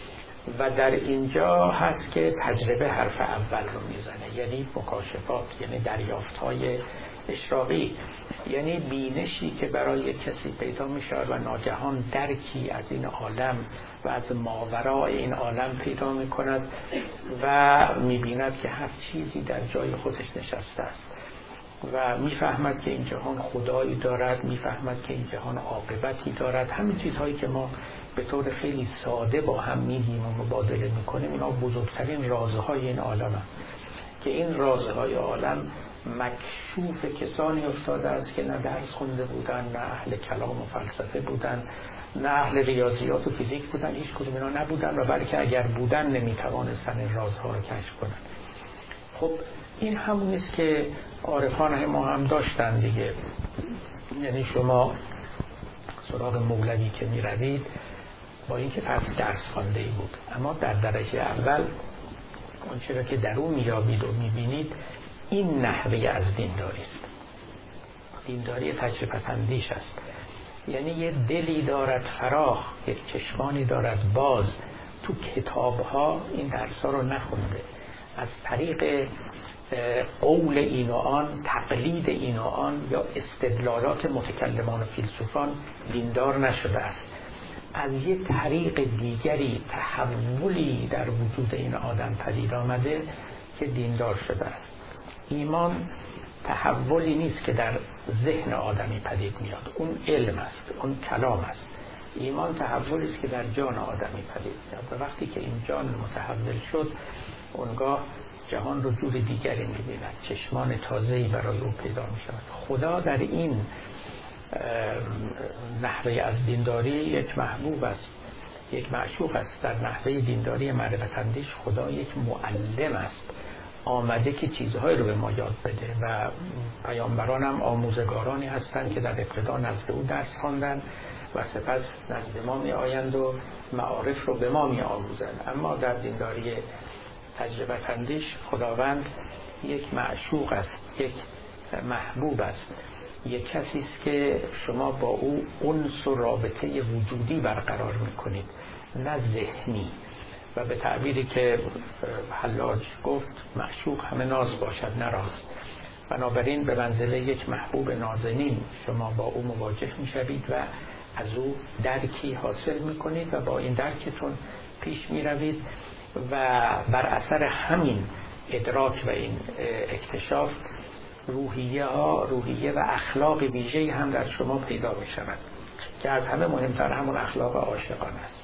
و در اینجا هست که تجربه حرف اول رو میزنه، یعنی مکاشفات، یعنی دریافت‌های اشراقی، یعنی بینشی که برای کسی پیدا میشه و ناگهان درکی از این عالم و از ماورای این عالم پیدا میکند و میبیند که هر چیزی در جای خودش نشسته است و میفهمد که این جهان خدایی دارد، میفهمد که این جهان عاقبتی دارد. همین چیزهایی که ما به طور خیلی ساده با هم میگیم و مبادله میکنیم، اینا بزرگترین رازهای این عالم هست که این رازهای عالم مکشوف کسانی افتاده است که نه درس خونده بودن، نه اهل کلام و فلسفه بودن، نه اهل ریاضیات و فیزیک بودن، هیچ کدوم اینا نبودن و بلکه اگر بودن نمیتوانستن این رازها رو کشف کنن. خب این همون است که عارفان ما هم داشتن دیگه. یعنی شما سراغ مولوی که می روید با اینکه فرد درس خوانده ای بود، اما در درجه اول اون چیزی که در اون میابید و میبینید این نحوه از دینداری است. دینداری تجربه اندیش است، یعنی یه دلی دارد فراخ، یک چشمانی دارد باز. تو کتابها این درس‌ها رو نخونده، از طریق قول این و آن، تقلید این و آن یا استدلالات متکلمان و فیلسوفان دیندار نشده است. از یک طریق دیگری تحولی در وجود این آدم پدید آمده که دیندار شده است. ایمان تحولی نیست که در ذهن آدمی پدید میاد، اون علم است، اون کلام است. ایمان تحولی است که در جان آدمی پدید میاد و وقتی که این جان متحول شد، اونگاه جهان رو جور دیگری می‌بیند، چشمان تازه‌ای برای او پیدا می‌شود. خدا در این نحوه از دینداری یک محبوب است، یک معشوق است. در نحوه دینداری معرفت اندیش خدا یک معلم است، آمده که چیزهای رو به ما یاد بده و پیامبران هم آموزگارانی هستند که در ابتدا نزد او درس خواندن و سپس نزد ما می آیند و معارف رو به ما می آموزند. اما در دینداری تجربه اندیش خداوند یک معشوق است، یک محبوب است، یک کسی است که شما با او انس و رابطه وجودی برقرار میکنید، نه ذهنی. و به تعبیری که حلاج گفت، معشوق همه ناز باشد نه راز. بنابراین به منزله یک محبوب نازنین شما با او مواجه میشوید و از او درکی حاصل میکنید و با این درکتون پیش میروید و بر اثر همین ادراک و این اکتشاف روحیه و اخلاق ویژه‌ای هم در شما پیدا می‌شود که از همه مهمتر همون اخلاق عاشقانه است.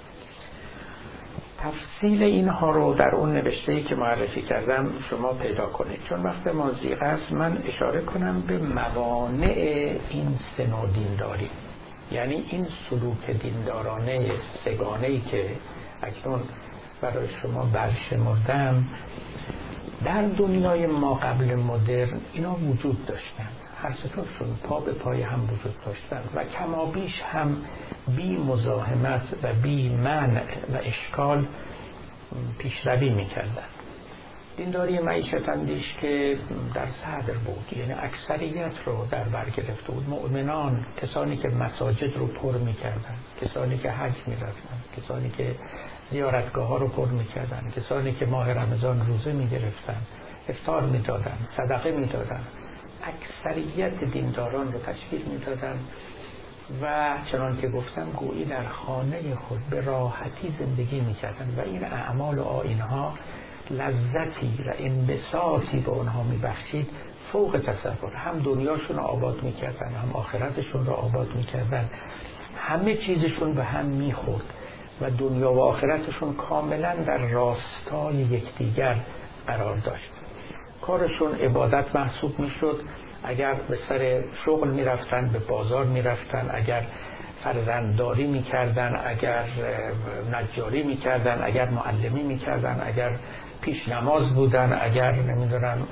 تفصیل اینها رو در اون نوشته‌ای که معرفی کردم شما پیدا کنید. چون وقت ما ضیق است، من اشاره کنم به موانع این سه نوع دینداری، یعنی این سلوک دیندارانه سگانه‌ای که اکنون برای شما برشمردم. در دنیای ما قبل مدرن اینا وجود داشتن، هر ستاشون پا به پای هم وجود داشتن و کمابیش هم بی مزاحمت و بی منع و اشکال پیشروی میکردن. دینداری معیشت اندیش که در صدر بود، یعنی اکثریت رو در بر گرفته بود، مؤمنان، کسانی که مساجد رو پر میکردن، کسانی که حج میرفتن، کسانی که زیارتگاه ها رو پر میکردن، کسانی که ماه رمضان روزه میگرفتن، افطار میدادن، صدقه میدادن، اکثریت دینداران رو تشکیل میدادن و چنان که گفتم گویی در خانه خود به راحتی زندگی میکردن و این اعمال و آیین‌ها لذتی و انبساطی به اونها میبخشید فوق تصور. هم دنیاشون رو آباد میکردن، هم آخرتشون رو آباد میکردن، همه چیزشون به هم میخورد و دنیا و آخرتشون کاملا در راستای یکدیگر قرار داشت. کارشون عبادت محسوب میشد. اگر به سر شغل میرفتن، به بازار میرفتن، اگر فرزندداری میکردن، اگر نجاری میکردن، اگر معلمی میکردن، اگر پیش نماز بودن، اگر نمیدونم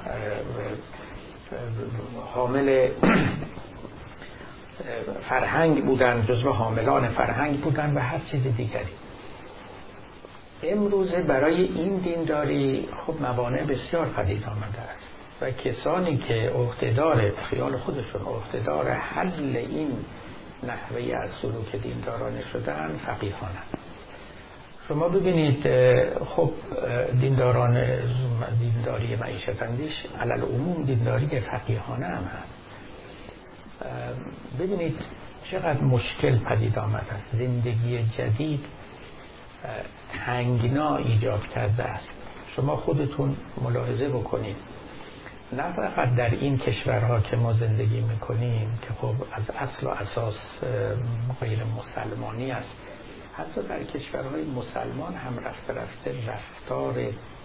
حامل فرهنگ بودن، جزو حاملان فرهنگ بودن و هر چیز دیگری. امروزه برای این دینداری خب موانع بسیار پدید آمده است و کسانی که عهده‌دار خیال خودشون عهده‌دار حل این نحوه از سلوک دیندارانه شدن فقیهانند. شما ببینید خب دینداری معیشت اندیش علل عموم دینداری فقیهانه هم هست. ببینید چقدر مشکل پدید آمده است. زندگی جدید تنگنا ایجاد کرده است. شما خودتون ملاحظه بکنید، نه فقط در این کشورها که ما زندگی میکنیم که خب از اصل و اساس غیر مسلمانی است، حتی در کشورهای مسلمان هم رفته رفتار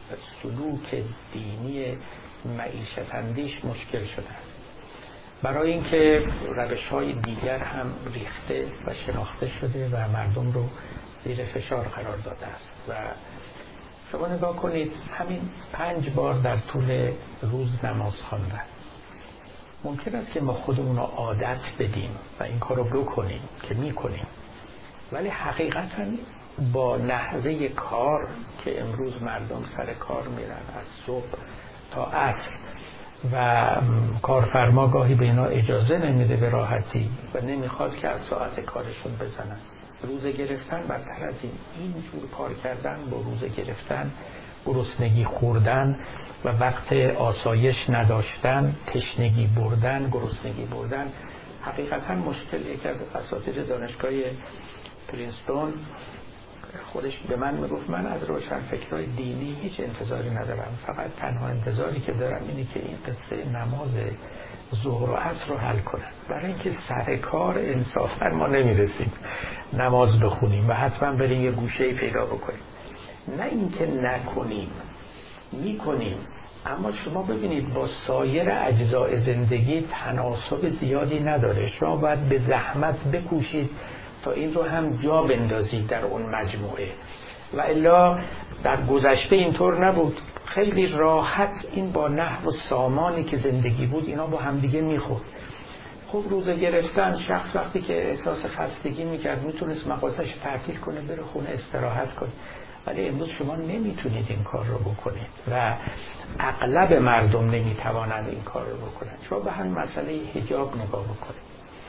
سلوک دینی معیشت اندیش مشکل شده است. برای اینکه روش‌های دیگر هم ریخته و شناخته شده و مردم رو زیر فشار قرار داده است. و شما نگاه کنید، همین 5 بار در طول روز نماز خواندن، ممکن است که ما خودمون رو عادت بدیم و این کار رو بکنیم که میکنیم، ولی حقیقتا با نحوه کار که امروز مردم سر کار میرن از صبح تا عصر و کارفرما گاهی به اینا اجازه نمیده به راحتی و نمیخواد که از ساعت کارشون بزنن. روزه گرفتن بدتر از این جور کار کردن با روزه گرفتن، گرسنگی خوردن و وقت آسایش نداشتن، تشنگی بردن، گرسنگی بردن، حقیقتا مشکل. یکی از اساتید دانشگاه پرینستون خودش به من میگفت من از روشنفکرای دینی هیچ انتظاری ندارم، فقط تنها انتظاری که دارم اینه که این قصه نماز ظهر و عصر رو حل کنن، برای اینکه سر کار انصافا ما نمیرسیم نماز بخونیم و حتما بریم یه گوشه‌ای پیدا بکنیم. نه اینکه نکنیم، میکنیم، اما شما ببینید با سایر اجزای زندگی تناسب زیادی نداره. شما باید به زحمت بکوشید تا این رو هم جا بندازید در اون مجموعه، و الا در گذشته اینطور نبود. خیلی راحت این با نحو و سامانی که زندگی بود اینا با همدیگه میخورد. خب روزه گرفتن، شخص وقتی که احساس خستگی میکرد میتونست مغازش تعطیل کنه، بره خونه استراحت کنه، ولی امروز شما نمیتونید این کار رو بکنید و اغلب مردم نمیتوانند این کار رو بکنند. شما به همین مسئله حجاب نگاه بکنید.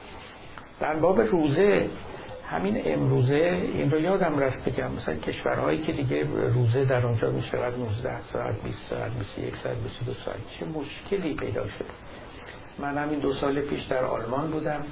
در باب روزه همین امروزه این رو یادم رفت بگم، مثلا کشورهایی که دیگه روزه در اونجا میشه 19 ساعت، 20 ساعت، 21 ساعت، 22 ساعت، چه مشکلی پیدا شد. من همین 2 سال پیش در آلمان بودم،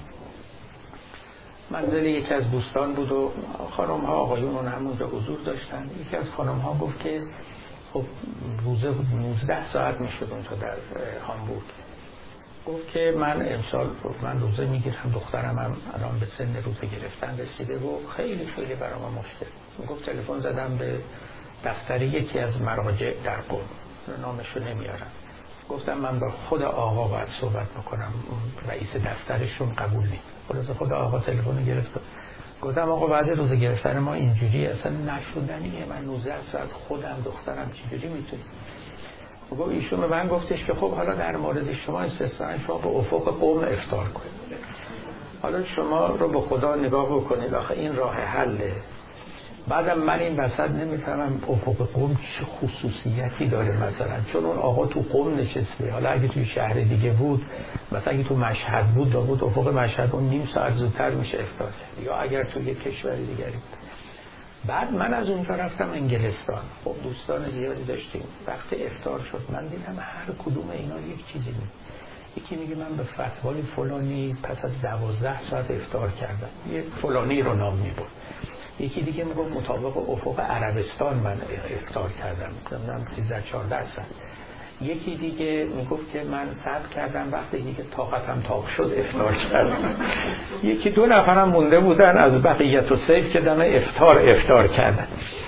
منزل یکی از دوستان بود و خانم ها آقایون همونجا حضور داشتن. یکی از خانم ها گفت که خب روزه 19 ساعت میشد اونجا در هامبورگ. گفت که من امسال من روزه میگیرم، دخترم هم الان به سن روزه گرفتن رسیده و خیلی خیلی برام مشکل. گفت تلفن زدم به دفتر یکی از مراجع در قم، نامشو نمیارم. گفتم من با خود آقا باید صحبت بکنم، رئیس دفترشون قبول نیست. خلاص خود آقا تلفن گرفت. گفتم آقا بعد روزه گرفتن ما اینجوری اصلا نشدنیه، من 19 ساعت خودم دخترم چجوری میتونیم؟ گفت ایشون به من گفتش که خب حالا در مورد شما استثنا، شما به افق قم افطار کنید. حالا شما رو به خدا نگاه بکنید، آخه این راه حله. بعدم من این وسط نمیفهمم افق قم چه خصوصیتی داره، مثلا چون اون آقا تو قم نشسته، حالا اگه توی شهر دیگه بود، مثلا اگه تو مشهد بود داود افق مشهد اون نیم ساعت زودتر میشه افطار، یا اگر توی یک کشور دیگری بود. بعد من از اونجا رفتم انگلستان، خب دوستان زیادی داشتیم. وقتی افطار شد من دیدم هر کدوم اینا یک چیزی میگه. یکی میگه من به فتوای فلانی پس از 12 ساعت افطار کردم، یه فلانی رو نام میبرد. یکی دیگه میگه مطابق افق عربستان من افطار کردم، نمیدونم 13-14 ساعت. یکی دیگه میگفت که من صبر کردم وقتی دیگه طاقتم تاق شد افطار کردم. یکی دو نفرم مونده بودن از بقیت و سیف که دم افطار کردن.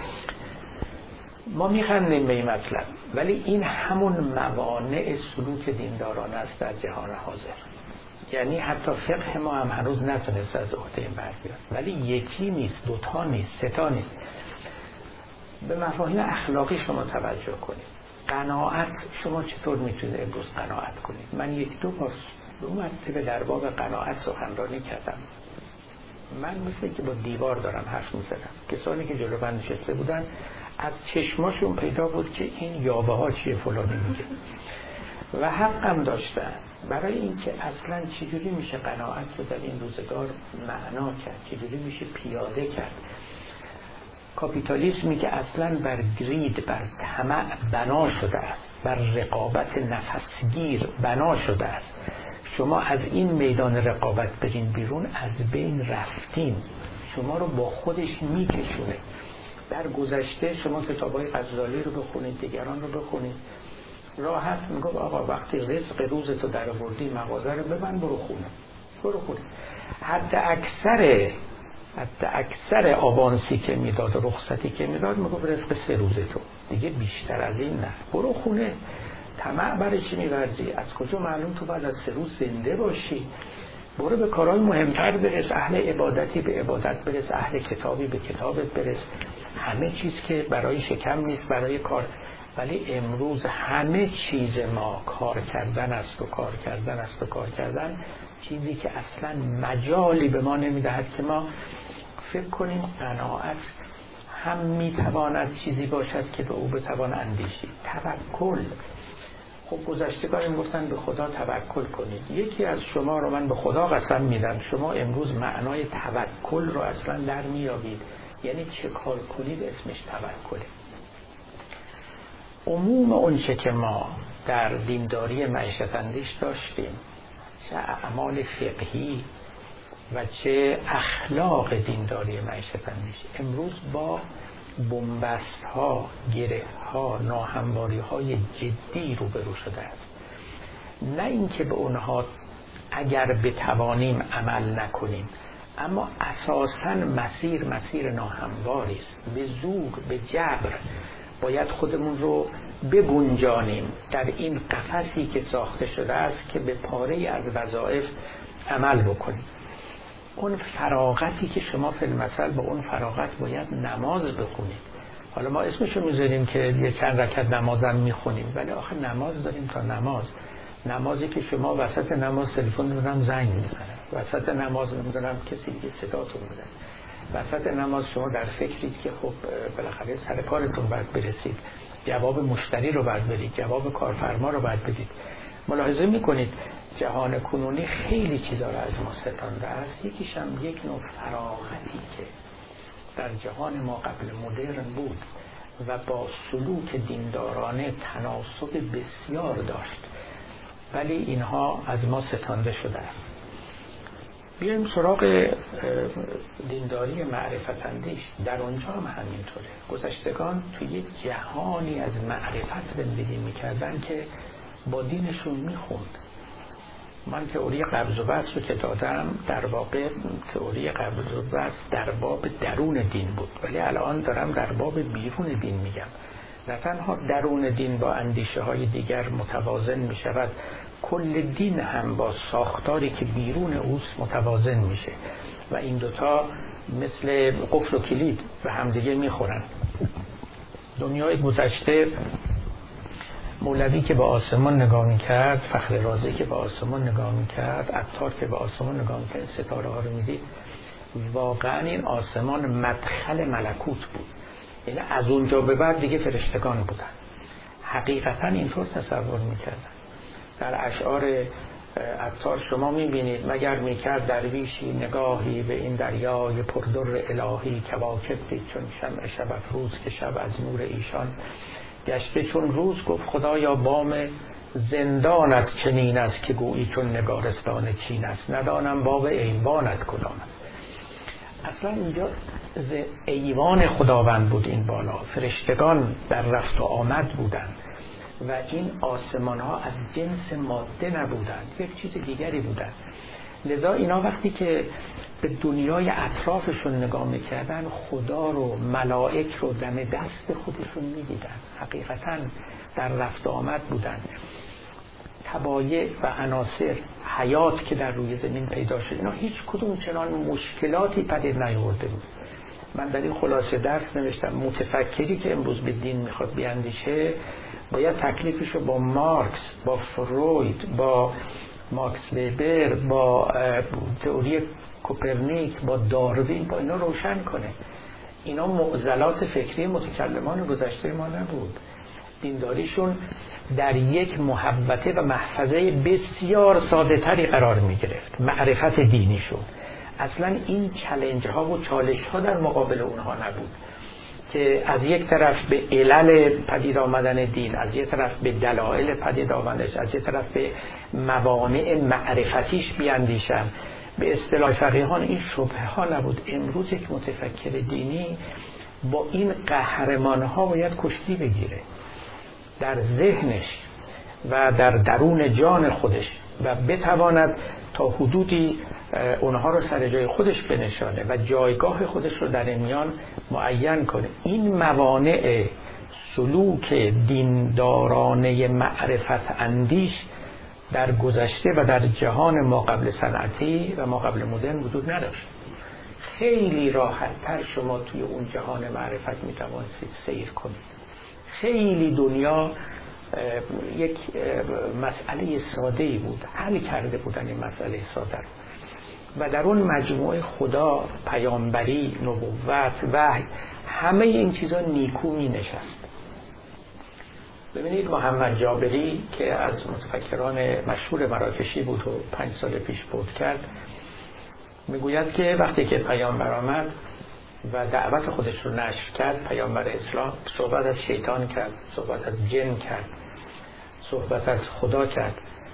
ما میخندیم به این مطلب، ولی این همون موانع سلوک دینداران است در جهان حاضر. یعنی حتی فقه ما هم هنوز نتونست از عهده این بر بیاد، ولی یکی نیست، دوتا نیست، ستا نیست. به مفاهیم اخلاقی شما توجه کنید. قناعت، شما چطور میتونید امروز قناعت کنید؟ من یک دو مرتبه در باب قناعت سخنرانی کردم. من مثل که با دیوار دارم حرف میزدم. کسانی که جلو من نشسته بودن از چشماشون پیدا بود که این یاوه ها چیه فلانی میگه و حقم داشتن. برای اینکه اصلا چجوری میشه قناعت رو در این روزگار معنا کرد، چجوری میشه پیاده کرد. کاپیتالیسمی که اصلا بر گرید، بر طمع بنا شده است، بر رقابت نفسگیر بنا شده است. شما از این میدان رقابت برین بیرون، از بین رفتین، شما رو با خودش میکشونه. در گذشته شما کتابای غزالی رو بخونید، دیگران رو بخونید، راحت میگفت آقا وقتی رزق روزتو در آوردی مغازه رو ببند برو خونه. حتی اکثر آوانسی که میداد، رخصتی که میداد، میگفت رزق 3 روزتو، دیگه بیشتر از این نه، برو خونه. طمع برای چی می‌ورزی؟ از کجا معلوم تو بعد از 3 روز زنده باشی؟ برو به کارهای مهمتر برس، اهل عبادتی به عبادت برس، اهل کتابی به کتابت برس. همه چیز که برای شکم نیست، برای کار. ولی امروز همه چیز ما کار کردن است و کار کردن، چیزی که اصلا مجالی به ما نمیدهد که ما فکر کنیم قناعت هم میتواند چیزی باشد که به او بتوان اندیشید. توکل، خب گذشتگان گفتن به خدا توکل کنید. یکی از شما رو من به خدا قسم میدم شما امروز معنای توکل رو اصلا در میابید. یعنی چه کار کنید اسمش توکله. عموم اونچه که ما در دینداری معیشت اندیش داشتیم، چه اعمال فقهی و چه اخلاق دینداری معیشت اندیش، امروز با بنبست ها، گره ها، ناهمواری های جدی روبرو شده است. نه اینکه به اونها اگر بتوانیم عمل نکنیم، اما اساساً مسیر ناهمواری است. به زور، به جبر باید خودمون رو بگنجانیم در این قفسی که ساخته شده است که به پاره از وظایف عمل بکنیم. اون فراغتی که شما فی المثل با اون فراغت باید نماز بخونید. حالا ما اسمشو میذاریم که یه چند رکعت نمازم میخونیم، ولی آخه نماز داریم تا نمازی که شما وسط نماز تلفن زنگ میزنه، وسط نماز نمیدونم کسی دیگه صداتون میزنه، وسط نماز شما در فکرید که خب بالاخره سر کارتون باید برسید، جواب مشتری رو باید بدید، جواب کارفرما رو باید بدید. ملاحظه میکنید جهان کنونی خیلی چیزا رو از ما ستانده است. یکیش هم یک نوع فراغتی که در جهان ما قبل مدرن بود و با سلوک دیندارانه تناسب بسیار داشت، ولی اینها از ما ستانده شده است. بیایم سراغ دینداری معرفت اندیش. در اونجا هم همینطوره. گذشتگان توی یک جهانی از معرفت زندگی میکردن که با دینشون میخوند. من تئوری قبض و بسط رو که دادم، در واقع تئوری قبض و بسط در باب درون دین بود، ولی الان دارم در باب بیرون دین میگم. نه تنها درون دین با اندیشه های دیگر متوازن میشود، کل دین هم با ساختاری که بیرون اوست متوازن میشه و این دوتا مثل قفل و کلید به همدیگه میخورن. دنیای گذشته مولوی که به آسمان نگاه میکرد، فخر رازی که به آسمان نگاه میکرد، عطار که به آسمان نگاه میکرد، ستاره ها رو میدید، واقعا این آسمان مدخل ملکوت بود. یعنی از اونجا به بعد دیگه فرشتگان بودن. حقیقتا اینطور تصور میکردن. در اشعار عطار شما میبینید مگر میکرد درویشی نگاهی به این دریای پردر الهی، کواکب دید چون شمع شب افروز که شب از نور ایشان گشته چون روز، گفت خدایا بام زندانت چنین است که گویی چون نگارستان چین است، ندانم باب ایوانت کدام است. اصلا اینجا ایوان خداوند بود این بالا، فرشتگان در رفت و آمد بودند و این آسمان ها از جنس ماده نبودند، یک چیز دیگری بودند. لذا اینا وقتی که به دنیای اطرافشون نگاه میکردن خدا رو، ملائک رو دم دست خودشون میدیدن، حقیقتا در رفت آمد بودن. طبایع و عناصر حیات که در روی زمین پیدا شد اینا هیچ کدوم چنان مشکلاتی پدید نیاورده بود. من در این خلاصه درس نوشتم متفکری که امروز به دین میخواد بیاندیشه باید تکلیفش رو با مارکس، با فروید، با ماکس وبر، با تئوری کوپرنیک، با داروین، با اینا روشن کنه. اینا معضلات فکری متکلمان گذشته ما نبود. دینداریشون در یک محوطه و محفظه بسیار ساده تری قرار می گرفت، معرفت دینیشون. اصلا این چالش ها و چالش ها در مقابل اونها نبود که از یک طرف به علل پدید آمدن دین، از یک طرف به دلایل پدید آمدنش، از یک طرف به موانع معرفتیش بیاندیشن. به اصطلاح فقیهان این شبهه ها نبود. امروز یک متفکر دینی با این قهرمان ها باید کشتی بگیره در ذهنش و در درون جان خودش و بتواند تا حدودی اونها رو سر جای خودش بنشانه و جایگاه خودش رو در میان معین کنه. این موانع سلوک دیندارانه معرفت اندیش در گذشته و در جهان ما قبل صنعتی و ما قبل مدرن وجود نداشت. خیلی راحت تر شما توی اون جهان معرفت میتوانید سیر کنید. خیلی دنیا یک مسئله ساده‌ای بود، حل کرده بودن این مسئله ساده رو و در اون مجموعه خدا، پیامبری، نبوت، وحی، همه این چیزا نیکو می نشست. ببینید محمد جابری که از متفکران مشهور مراکشی بود و 5 سال پیش فوت کرد، میگوید که وقتی که پیامبر آمد و دعوت خودش رو نشر کرد، پیامبر اسلام، صحبت از شیطان کرد، صحبت از جن کرد، صحبت از خدا کرد.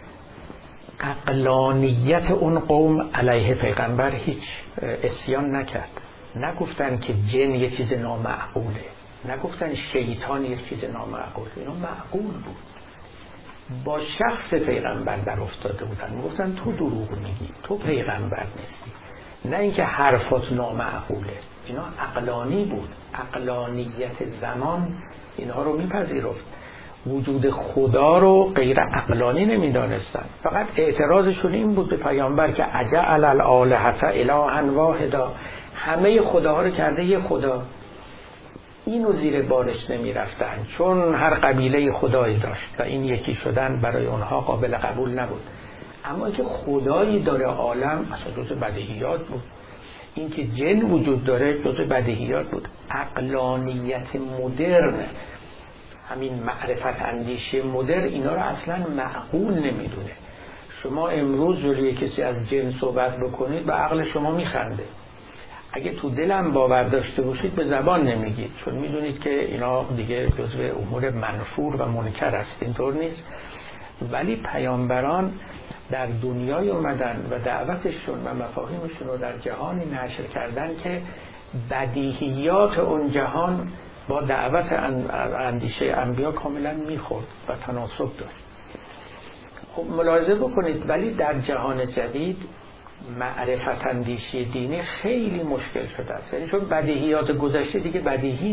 عقلانیت اون قوم علیه پیغمبر هیچ عصیان نکرد. نگفتن که جن یه چیز نامعقوله، نگفتن شیطان یه چیز نامعقوله، اینا معقول بود. با شخص پیغمبر در افتاده بودن، میگفتن تو دروغ میگی، تو پیغمبر نیستی، نه اینکه حرفات نامعقوله. اینا عقلانی بود. عقلانیت زمان اینها رو میپذیرفت. وجود خدا رو غیر عقلانی نمیدانستن. فقط اعتراضشون این بود به پیامبر که اجعل الالهة الها واحدا، همه خداها رو کرده یه خدا. اینو زیر بارش نمی رفتن چون هر قبیله خدایی داشت و این یکی شدن برای اونها قابل قبول نبود. اما که خدایی داره عالم اصلا جز بدیهیات بود. این که جن وجود داره جز بدیهیات بود. عقلانیت مدرن، همین معرفت اندیشه مدرن اینا رو اصلا معقول نمیدونه. شما امروز جلوی کسی از جن صحبت بکنید به عقل شما میخنده. اگه تو دلم باور داشته باشید به زبان نمیگید، چون میدونید که اینا دیگه جزو امور منفور و منکر است. اینطور نیست. ولی پیامبران در دنیای اومدن و دعوتشون و مفاهیمشون رو در جهانی نشر کردن که بدیهیات اون جهان با دعوت اندیشه انبیا کاملا میخورد و تناسب داشت. خب ملاحظه بکنید ولی در جهان جدید معرفت اندیشه دینی خیلی مشکل شده است. یعنی چون بدیهیات گذشته دیگه بدیهی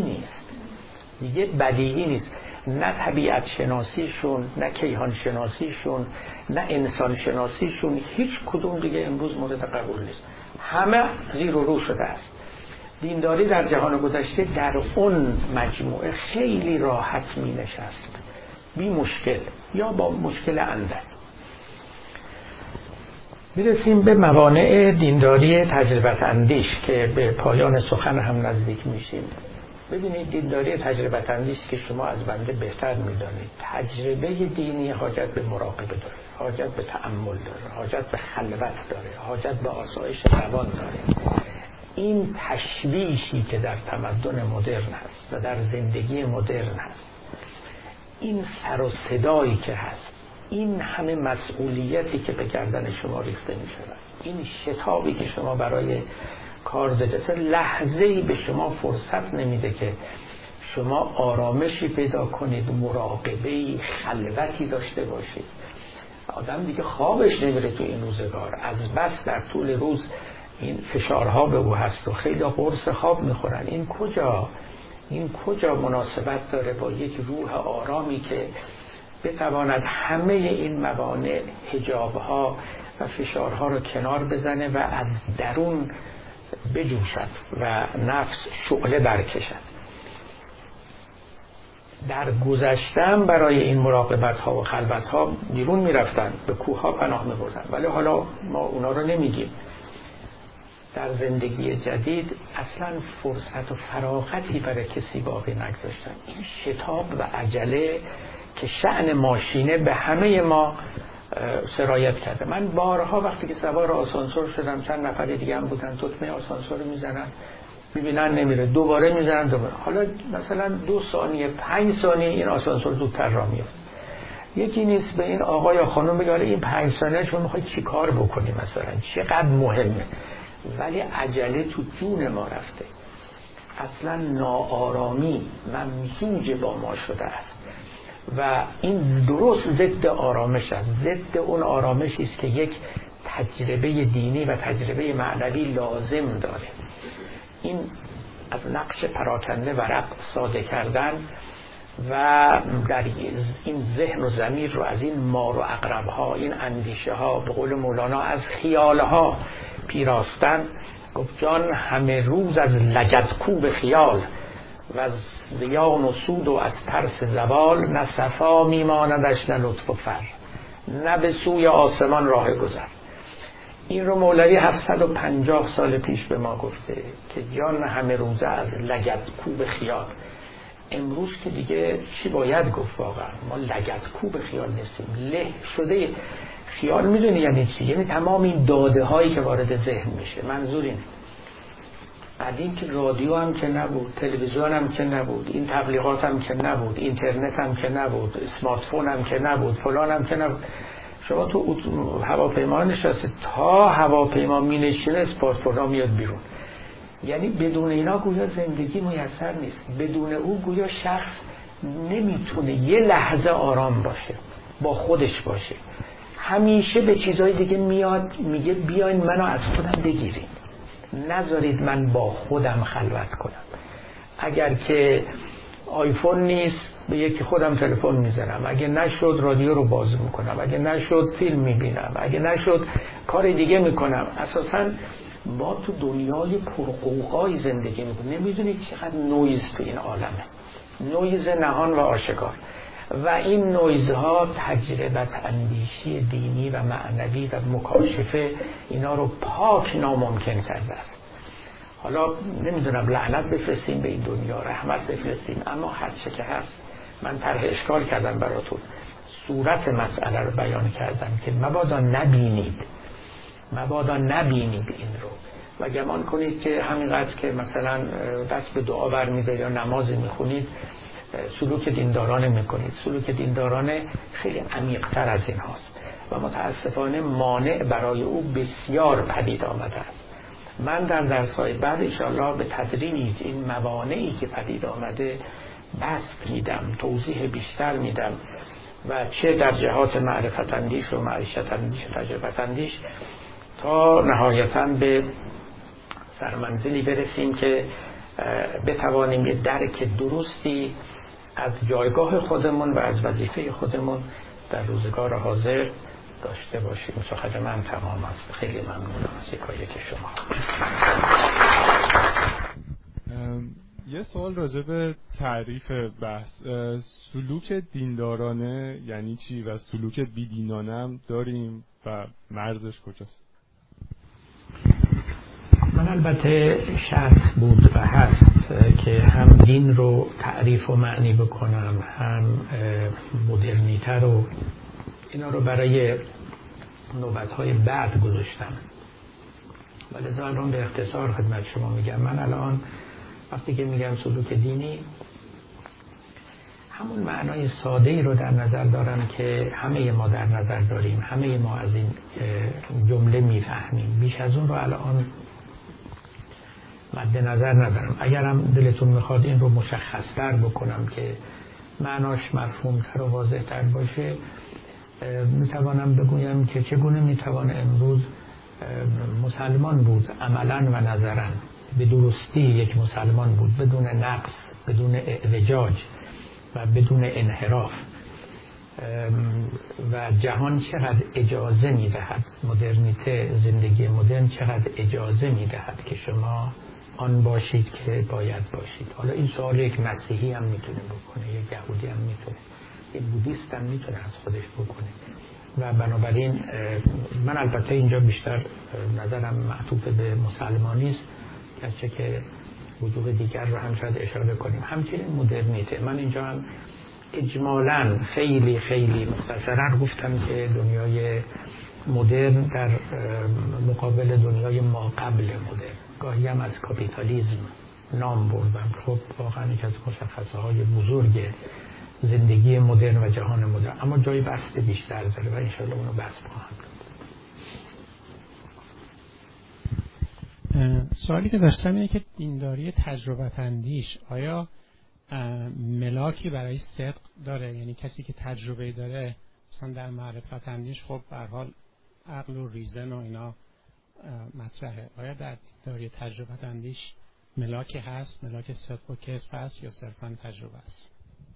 نیست. نه طبیعت شناسیشون، نه کیهان شناسیشون، نه انسان شناسیشون، هیچ کدوم دیگه امروز مورد قبول نیست. همه زیر و رو شده است. دینداری در جهان گذشته در اون مجموعه خیلی راحت می نشست، بی مشکل یا با مشکل اندک. میرسیم به موانع دینداری تجربت اندیش که به پایان سخن هم نزدیک میشیم. ببینید دلیل تجربه اندیش که شما از بنده بهتر میدانید. تجربه دینی حاجت به مراقبه داره، حاجت به تأمل داره، حاجت به خلوت داره، حاجت به آسایش روان داره. این تشویشی که در تمدن مدرن هست و در زندگی مدرن هست، این سر و صدایی که هست، این همه مسئولیتی که به گردن شما ریخته می شود، این شتابی که شما برای کار داده، لحظه‌ای به شما فرصت نمیده که شما آرامشی پیدا کنید، مراقبه‌ای، خلوتی داشته باشید. آدم دیگه خوابش نمیره تو این روزگار، از بس در طول روز این فشارها به او هست و خیلی قرص خواب میخورن. این کجا مناسبت داره با یک روح آرامی که بتواند همه این موانع، حجابها و فشارها رو کنار بزنه و از درون بجوشد و نفس شعله برکشد. در گذشتم برای این مراقبت ها و خلوت ها بیرون می رفتن، به کوه ها پناه می بردن، ولی حالا ما اونا رو نمیگیم. در زندگی جدید اصلا فرصت و فراغتی برای کسی باقی نگذاشتن. این شتاب و عجله که شأن ماشینه به همه ما سرایت کرده. من بارها وقتی که سوار آسانسور شدم، چند نفر دیگه هم بودن، دکمه آسانسور رو میزنن، میبینن نمیره، دوباره میزنن، دوباره. حالا مثلا 2 ثانیه 5 ثانیه این آسانسور زودتر راه میفته. یکی نیست به این آقا یا خانم بگه حالا این 5 ثانیه شما میخوای چی کار بکنی، مثلا چقدر مهمه، ولی عجله تو جون ما رفته. اصلا ناآرامی ممزوج با ما شده است و این درست ضد آرامش است. ضد اون آرامشی است که یک تجربه دینی و تجربه معنوی لازم داره. این از نقش پراکنده ورق ساده کردن و در این ذهن و ضمیر رو از این مار و عقرب ها، این اندیشه ها، به قول مولانا از خیال ها پیراستن. گفت جان همه روز از لگدکوب خیال و از زیان و سود و از ترس زوال، نه صفا میماندش نه لطف و فر، نه به سوی آسمان راه گذر. این رو مولوی 750 سال پیش به ما گفته که جان همه روزه از لگدکوب خیال. امروز که دیگه چی باید گفت؟ واقعا ما لگدکوب خیال نیستیم، له شده خیال. میدونی یعنی چی؟ یعنی تمام این داده هایی که وارد ذهن میشه. منظور اینه قدیم که رادیو هم که نبود، تلویزیون هم که نبود، این تبلیغات هم که نبود، اینترنت هم که نبود، اسمارت فون هم که نبود، فلان هم که نبود. شما تو هواپیما نشسته، تا هواپیما مینشینه اسمارت فون میاد بیرون. یعنی بدون اینا گویا زندگی میسر نیست. بدون او گویا شخص نمیتونه یه لحظه آرام باشه، با خودش باشه. همیشه به چیزهای دیگه میاد میگه بیاین منو از خودم بگیرین، نذارید من با خودم خلوت کنم. اگر که آیفون نیست به یکی خودم تلفن میزنم، اگه نشد رادیو رو باز میکنم، اگه نشد فیلم میبینم، اگه نشد کار دیگه میکنم. اساساً ما تو دنیای پرقوقای زندگی میکنیم. نمیدونید چقدر نویز تو این عالمه، نویز نهان و آشکار. و این نویزها تجربت اندیشی دینی و معنوی و مکاشفه اینا رو پاک ناممکن کرده است. حالا نمیدونم لعنت بفرستیم به این دنیا، رحمت بفرستیم، اما هر چه که هست من طرح اشکال کردم براتون، صورت مسئله رو بیان کردم که مبادا نبینید این رو و گمان کنید که همینقدر که مثلا دست به دعا برمی‌دارید یا نمازی میخونید سلوک دیندارانه میکنید. سلوک دیندارانه خیلی عمیق‌تر از این هاست و متاسفانه مانع برای او بسیار پدید آمده است. من در درس‌های بعد انشاءالله به تدریج این موانعی که پدید آمده بسط میدم، توضیح بیشتر میدم و چه در جهات معرفت اندیش و معیشت اندیش و تجربت اندیش تا نهایتاً به سرمنزلی برسیم که بتوانیم یه درک درستی از جایگاه خودمون و از وظیفه خودمون در روزگار حاضر داشته باشیم. صحبت من تمام است. خیلی ممنونم از یکایک شما. یه سوال راجع به تعریف بحث. سلوک دیندارانه یعنی چی و سلوک بیدینانه هم داریم و مرزش کجاست؟ من البته شرط بود و هست که هم دین رو تعریف و معنی بکنم، هم مدرنیته رو، اینا رو برای نوبت‌های بعد گذاشتم. ولی الان به اختصار خدمت شما میگم، من الان وقتی که میگم سلوک دینی همون معنای ساده‌ای رو در نظر دارم که همه ما در نظر داریم، همه ما از این جمله میفهمیم. بیش از اون رو الان مد نظر ندارم. اگرم دلتون میخواد این رو مشخص‌تر بکنم که معناش مفهوم‌تر و واضح‌تر باشه، میتوانم بگویم که چگونه میتوان امروز مسلمان بود عملاً و نظراً، به درستی یک مسلمان بود، بدون نقص، بدون اعوجاج و بدون انحراف، و جهان چقدر اجازه میدهد، مدرنیته، زندگی مدرن چقدر اجازه میدهد که شما آن باشید که باید باشید. حالا این سوال یک مسیحی هم میتونه بکنه، یک یهودی هم میتونه، یک بودیست هم میتونه از خودش بکنه. و بنابراین من البته اینجا بیشتر نظرم معطوف به مسلمانی است، گرچه که وجوه دیگر رو هم شاید اشاره کنیم. همچنین مدرنیته، من اینجا هم اجمالاً خیلی خیلی مختصراً گفتم که دنیای مدرن در مقابل دنیای ما قبل مدرن، گاهی هم از کاپیتالیسم نام بردم. خب واقعا یکی از مشخصه های بزرگ زندگی مدرن و جهان مدرن، اما جای بحث بیشتر داره و انشاءالله اونو بحث خواهم کرد. سوالی که داشتم اینه که دینداری تجربت اندیش آیا ملاکی برای صدق داره؟ یعنی کسی که تجربه داره مثلا در معرفت اندیش، خب به هر حال عقل و ریزن و اینا مطرحه، آیا در دینداری تجربت اندیش ملاکی هست، ملاک صدق و کذب هست یا صرفا تجربه است؟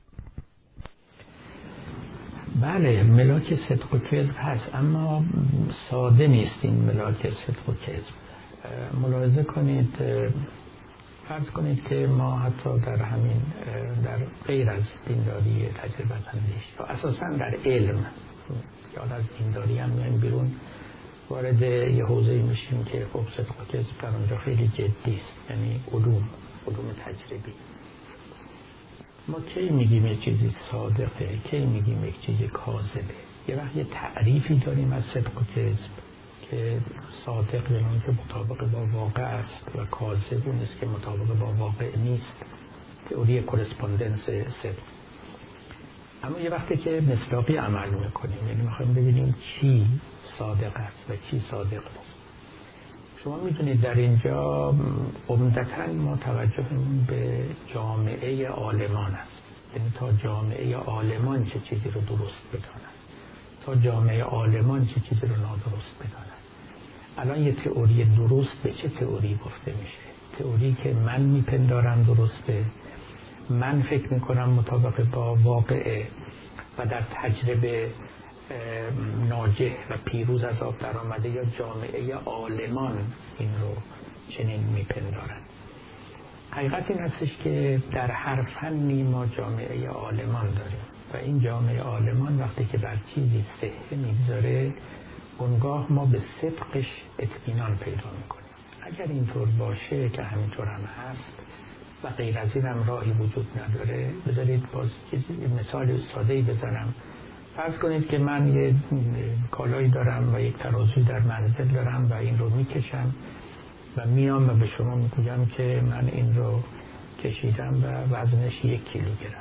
بله، ملاک صدق و کذب هست، اما ساده نیست این ملاک صدق و کذب. ملاحظه کنید، فرض کنید که ما حتی در همین در غیر از دینداری تجربت اندیش یا اساساً در علم یا از دینداری هم میایم بیرون، وارد یه حوزه‌ای میشیم که خب صدق و کذب در اونجا خیلی جدی است، یعنی علوم تجربی. ما کی میگیم یک چیزی صادقه، کی میگیم یک چیزی کاذبه؟ یه وقت یه تعریفی داریم از صدق و کذب که صادق یعنی اون که مطابق با واقع است و کاذب اون است که مطابق با واقع نیست، تئوری کورسپوندنس صدق. اما یه وقتی که مصداقی عمل میکنیم، یعنی میخوایم ببینیم چی صادق است و چی صادق نیست. شما میدونید در اینجا عمدتاً ما توجهمون به جامعه عالمان است، یعنی تا جامعه عالمان چه چیزی رو درست بدانند، تا جامعه عالمان چه چیزی رو نادرست بدانند. الان یه تئوری درست به چه تئوری گفته میشه؟ تئوری که من میپندارم درسته، من فکر میکنم مطابق با واقعه و در تجربه ناجح و پیروز از آب در آمده، یا جامعه عالمان این رو چنین میپندارن. حقیقت این هستش که در هر فنی ما جامعه عالمان داریم و این جامعه عالمان وقتی که بر چیزی صحه میگذاره، اونگاه ما به صدقش اطمینان پیدا میکنیم. اگر اینطور باشه که همینطور هم هست و غیر از این هم راهی وجود نداره، بذارید باز مثال ساده‌ای بزنم. فرض کنید که من یه کالایی دارم و یک ترازوی در منزل دارم و این رو میکشم و میام و به شما میگم که من این رو کشیدم و وزنش 1 کیلوگرم.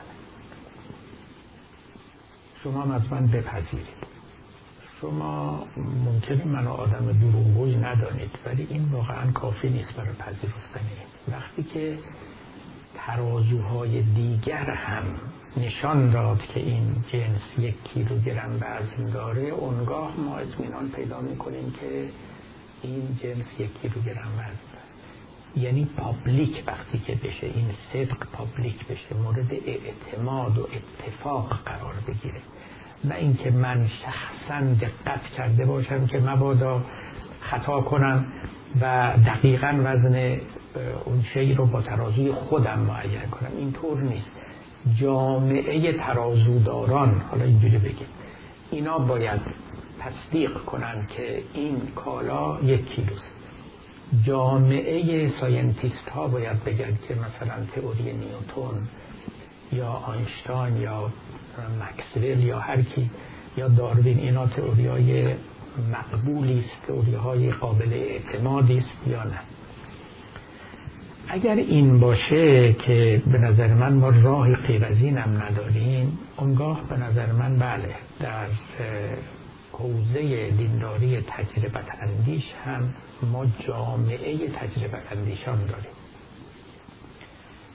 شما هم از من بپذیرید. شما ممکنه منو آدم دروغگوی ندانید، ولی این واقعا کافی نیست برای پذیرفتن این. وقتی که ترازوهای دیگر هم نشان داد که این جنس 1 کیلوگرم وزن داره، اونگاه ما اطمینان پیدا میکنیم که این جنس 1 کیلوگرم وزن داره. یعنی پابلیک وقتی که بشه، این صدق پابلیک بشه، مورد اعتماد و اتفاق قرار بگیره، نه اینکه من شخصا دقت کرده باشم که مبادا خطا کنم و دقیقاً وزن اون شی رو با ترازوی خودم معین کنم. اینطور نیست. جامعه ترازوداران، حالا اینجوری بگیم، اینا باید تصدیق کنن که این کالا 1 کیلوست. جامعه ساینتیست ها باید بگن که مثلا تئوری نیوتن یا آینشتاین یا مکسول یا هر کی یا داروین، اینا تئوری های مقبولی است، تئوری های قابل اعتمادی است یا نه. اگر این باشه که به نظر من ما راه غیر از این هم نداریم، اونگاه به نظر من بله، در حوزه دینداری تجربت اندیش هم ما جامعه تجربت اندیشان داریم.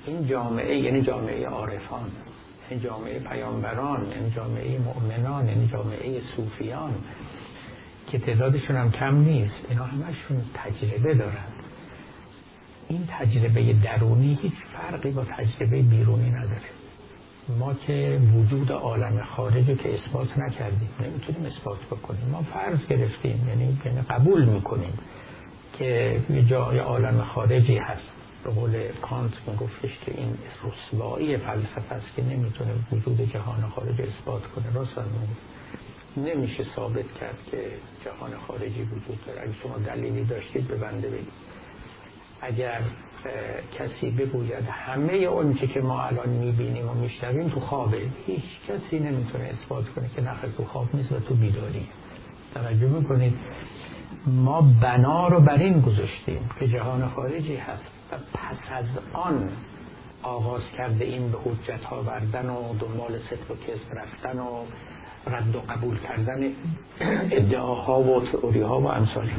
این جامعه یعنی جامعه عارفان، این جامعه پیامبران، این جامعه مؤمنان، این جامعه صوفیان که تعدادشون هم کم نیست، اینا همشون تجربه دارن. این تجربه درونی هیچ فرقی با تجربه بیرونی نداره. ما که وجود عالم خارجی که اثبات نکردیم، نمیتونیم اثبات بکنیم. ما فرض گرفتیم، یعنی قبول میکنیم که یه جای عالم خارجی هست. به قول کانت میگفتش که این رسوایی فلسفه است که نمیتونه وجود جهان خارجی اثبات کنه. راست میگه، نمیشه ثابت کرد که جهان خارجی وجود داره. اگه شما دلیلی داشتید به بنده بگید. اگر کسی بگوید همه اون چی که ما الان میبینیم و میشنویم تو خوابه، هیچ کسی نمیتونه اثبات کنه که نخیر تو خواب نیست و تو بیداری. توجه میکنید؟ ما بنا رو بر این گذاشتیم که جهان خارجی هست و پس از آن آغاز کرده این به حجت ها بردن و دنبال صدق و کذب رفتن و رد و قبول کردن ادعاها و تئوری ها و امثالی.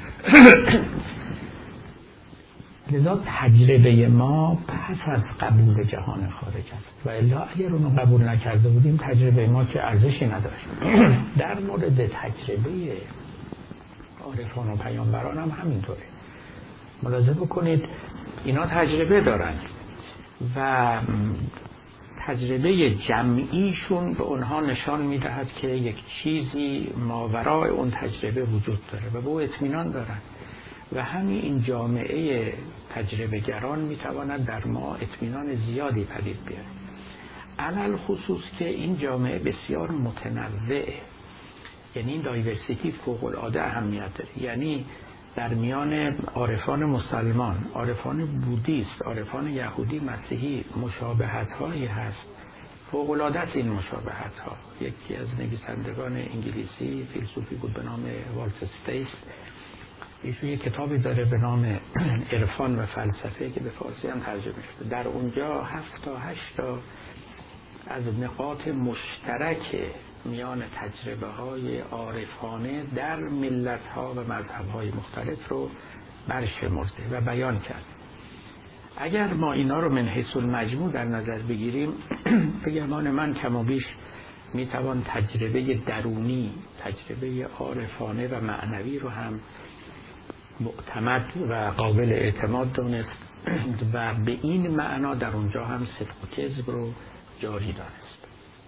لذا تجربه ما پس از قبول جهان خارج است و الا اگر اونو قبول نکرده بودیم تجربه ما که ارزشی نداشت. در مورد تجربه عارفان و پیامبران هم همینطوره. ملاحظه بکنید اینا تجربه دارن و تجربه جمعیشون به اونها نشان میدهد که یک چیزی ماورای اون تجربه وجود داره و به او اطمینان دارن و همین این جامعه تجربه گران میتواند در ما اطمینان زیادی پدید بیاره. علل خصوص که این جامعه بسیار متنوعه، یعنی این دایورسیتی فوق العاده اهمیت داره. یعنی در میان عارفان مسلمان، عارفان بودیست، عارفان یهودی مسیحی مشابهت هایی هست. فوق العاده است این مشابهت ها. یکی از نویسندگان انگلیسی فیلسوفی بود به نام والتر استیس، ایشون یک کتابی داره به نام عرفان و فلسفه که به فارسی هم ترجمه شده. در اونجا 7 تا 8 تا از نقاط مشترک میان تجربه های عارفانه در ملت ها و مذهب های مختلف رو برشمرده و بیان کرد. اگر ما اینا رو من حیث المجموع در نظر بگیریم، به گمان من کم و بیش میتوان تجربه درونی، تجربه عارفانه و معنوی رو هم معتمد و قابل اعتماد دانست و به این معنا در اونجا هم صدق و کذب رو جاری دانست.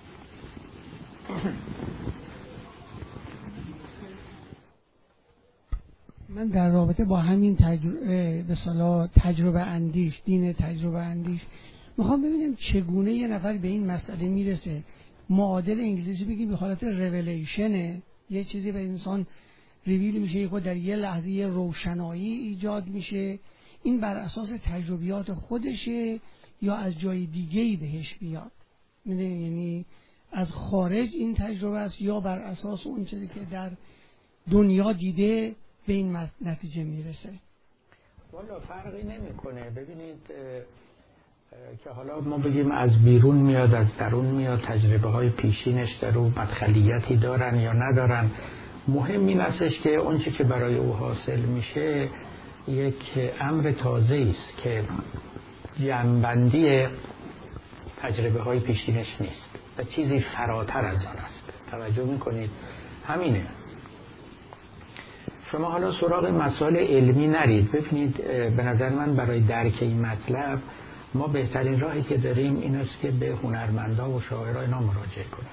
من در رابطه با همین تجربه اندیش، دین تجربه اندیش، میخوام ببینم چگونه یه نفر به این مسئله میرسه. معادل انگلیسی بگیم به حالت ریویلیشنه، یه چیزی به انسان ریویل میشه، خود در یه لحظه یه روشنایی ایجاد میشه. این بر اساس تجربیات خودشه یا از جای دیگه‌ای بهش بیاد؟ یعنی از خارج این تجربه است یا بر اساس اون چیزی که در دنیا دیده به این نتیجه میرسه؟ والا فرقی نمیکنه. ببینید که حالا ما بگیم از بیرون میاد از درون میاد، تجربه های پیشینش در او مدخلیتی دارن یا ندارن، مهم این استش که اون چی که برای او حاصل میشه یک امر تازه است که جنبندی تجربه های پیشینش نیست و چیزی فراتر از آن است. توجه میکنید؟ همینه. شما حالا سراغ مسائل علمی نرید. ببینید به نظر من برای درک این مطلب ما بهترین راهی که داریم این است که به هنرمندا و شاعران اینا مراجعه کنیم.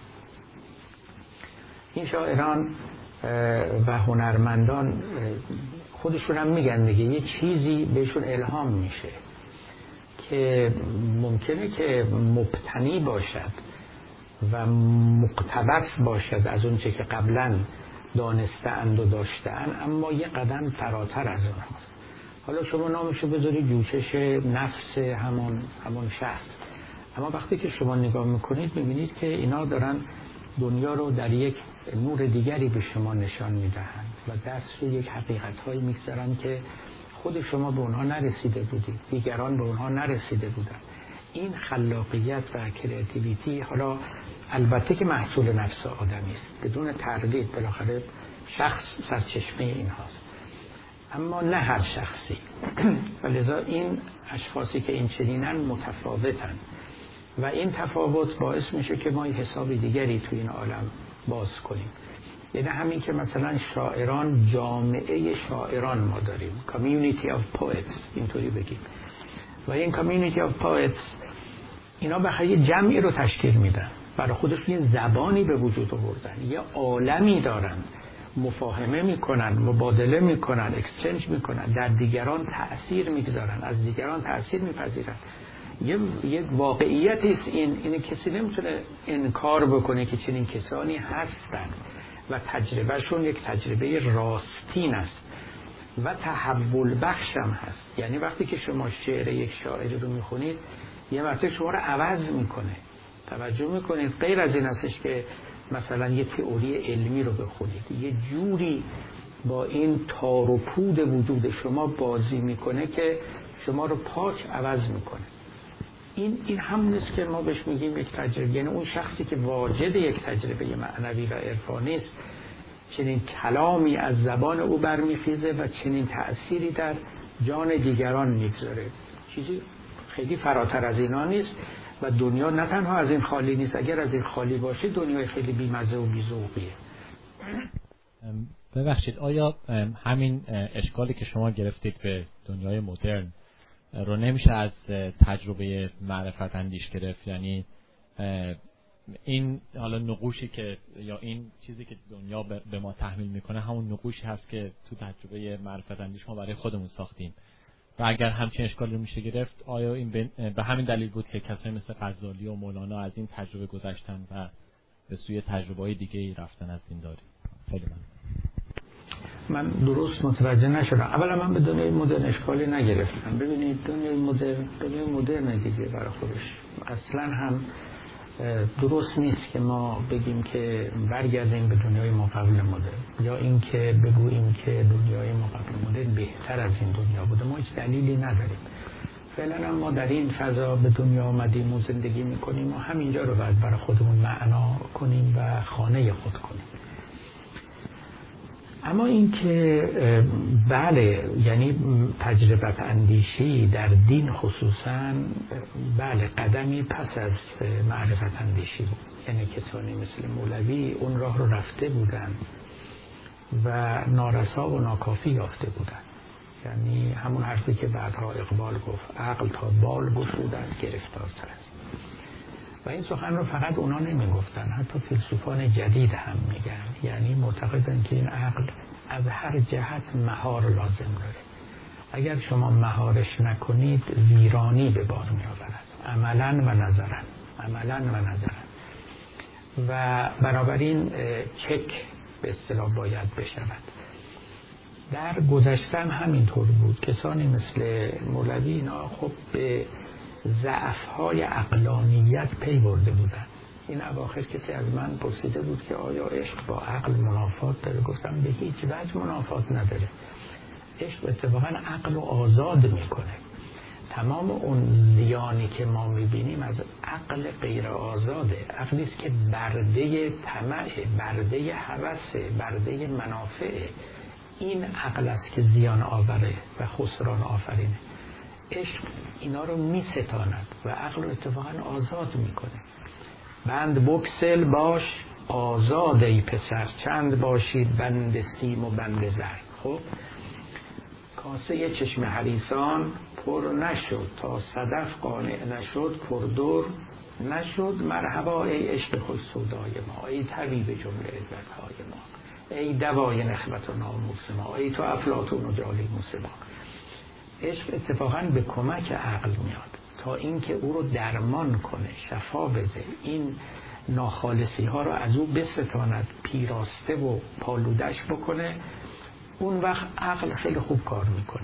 این شاعران و هنرمندان خودشون هم میگن دیگه یه چیزی بهشون الهام میشه که ممکنه که مبتنی باشد و مقتبس باشد از اون چه که قبلا دانسته‌اند و داشته‌اند، اما یه قدم فراتر از اون هست. حالا شما نامشو بذاری جوشش نفس همون شخص، اما وقتی که شما نگاه میکنید میبینید که اینا دارن دنیا رو در یک نور دیگری به شما نشان میدهند و دست رو یک حقیقت‌هایی میگذارن که خود شما به اونها نرسیده بودید، دیگران به اونها نرسیده بودن. این خلاقیت و کریتیویتی حالا البته که محصول نفس آدمی است، بدون تردید بالاخره شخص سرچشمه این هاست، اما نه هر شخصی. ولذا این اشخاصی که این چنینن متفاوتن و این تفاوت باعث میشه که ما حساب دیگری تو این عالم باز کنیم. یعنی همین که مثلا شاعران، جامعه شاعران ما داریم، community of poets اینطوری بگیم، و این community of poets اینا بخاطر یه جمعی رو تشکیل میدن، برای خودشون یه زبانی به وجود آوردن، یه عالمی دارن، مفاهمه میکنن، مبادله میکنن، اکسچنج میکنن، در دیگران تأثیر میگذارن، از دیگران تأثیر میپذیرن. یه واقعیتی است. این کسی نمیتونه انکار بکنه که چنین کسانی هستن و تجربهشون یک تجربه راستین است و تحول بخش هم هست. یعنی وقتی که شما شعر یک شاعر رو میخونید یه مرتبه شما رو عوض میکنه. توجه میکنید؟ غیر از این هستش که مثلا یه تئوری علمی رو بخونید، یه جوری با این تار و پود وجود شما بازی میکنه که شما رو پاک عوض میکنه. این همون است که ما بهش میگیم یک تجربه. یعنی اون شخصی که واجد یک تجربه معنوی و عرفانی است، چنین کلامی از زبان او برمیخیزه و چنین تأثیری در جان دیگران میگذاره. چیزی خیلی فراتر از اینا نیست و دنیا نه تنها از این خالی نیست. اگر از این خالی باشه دنیای خیلی بیمزه و بی‌ذوقیه. ببخشید، آیا همین اشکالی که شما گرفتید به دنیای مدرن رو نمیشه از تجربه معرفت اندیش گرفت؟ یعنی این حالا نقوشی که یا این چیزی که دنیا به ما تحمیل میکنه همون نقوشی هست که تو تجربه معرفت اندیش ما برای خودمون ساختیم و اگر همچین اشکالی رو میشه گرفت، آیا این به همین دلیل بود که کسایی مثل غزالی و مولانا از این تجربه گذشتن و به سوی تجربه‌های دیگه‌ای رفتن از دینداری؟ خیلی من درست متوجه نشدم. اولا من به دنیای مدرن اشکالی نگرفتم. ببینید دنیای مدرن دیگه برای خودش اصلا هم درست نیست که ما بگیم که برگردیم به دنیای ماقبل مدرن یا این که بگوییم که دنیای ماقبل مدرن بهتر از این دنیا بوده. ما هیچ دلیلی نداریم. فعلا هم ما در این فضا به دنیا آمدیم و زندگی میکنیم و همینجا رو باید برای خودمون معنا کنیم و خانه خود کنیم. اما این که بله، یعنی تجربت اندیشی در دین خصوصا بله قدمی پس از معرفت اندیشی بود. یعنی کسانی مثل مولوی اون راه رو رفته بودن و نارسا و ناکافی یافته بودن. یعنی همون حرفی که بعدها اقبال گفت، عقل تا بال گشود است گرفتارتر است. و این سخن رو فقط اونا نمی گفتن، حتی فیلسوفان جدید هم میگن. یعنی معتقدن که این عقل از هر جهت مهار لازم داره. اگر شما مهارش نکنید ویرانی به بار می آورد، عملا و نظرا. و بنابراین چک به اصطلاح باید بشود. در گذشته هم همینطور بود. کسانی مثل مولوی اینا خب به ضعف‌های عقلانیت پی برده بودن. این اواخر کسی از من پرسیده بود که آیا عشق با عقل منافات داره؟ گفتم به هیچ وجه منافات نداره. عشق اتفاقا عقل رو آزاد میکنه. تمام اون زیانی که ما میبینیم از عقل غیر آزاده، عقلی است که برده طمع، برده هوس، برده منافع. این عقل است که زیان آوره و خسران آفرینه. عشق اینا رو می ستاند و عقل رو اتفاقا آزاد میکنه. بند بکسل باش آزاد ای پسر، چند باشید بند سیم و بند زر. خب کاسه چشم حریصان پر نشد، تا صدف قانع نشد پردر نشد. مرحبا ای عشق خود سودای ما، ای طبیب جمله علتهای ما، ای دوای نخوت و ناموس ما، ای تو افلاطون و جالینوس ما. عشق اتفاقا به کمک عقل میاد تا اینکه او رو درمان کنه، شفا بده، این ناخالصی ها رو از او بستاند، پیراسته و پالودش بکنه. اون وقت عقل خیلی خوب کار میکنه.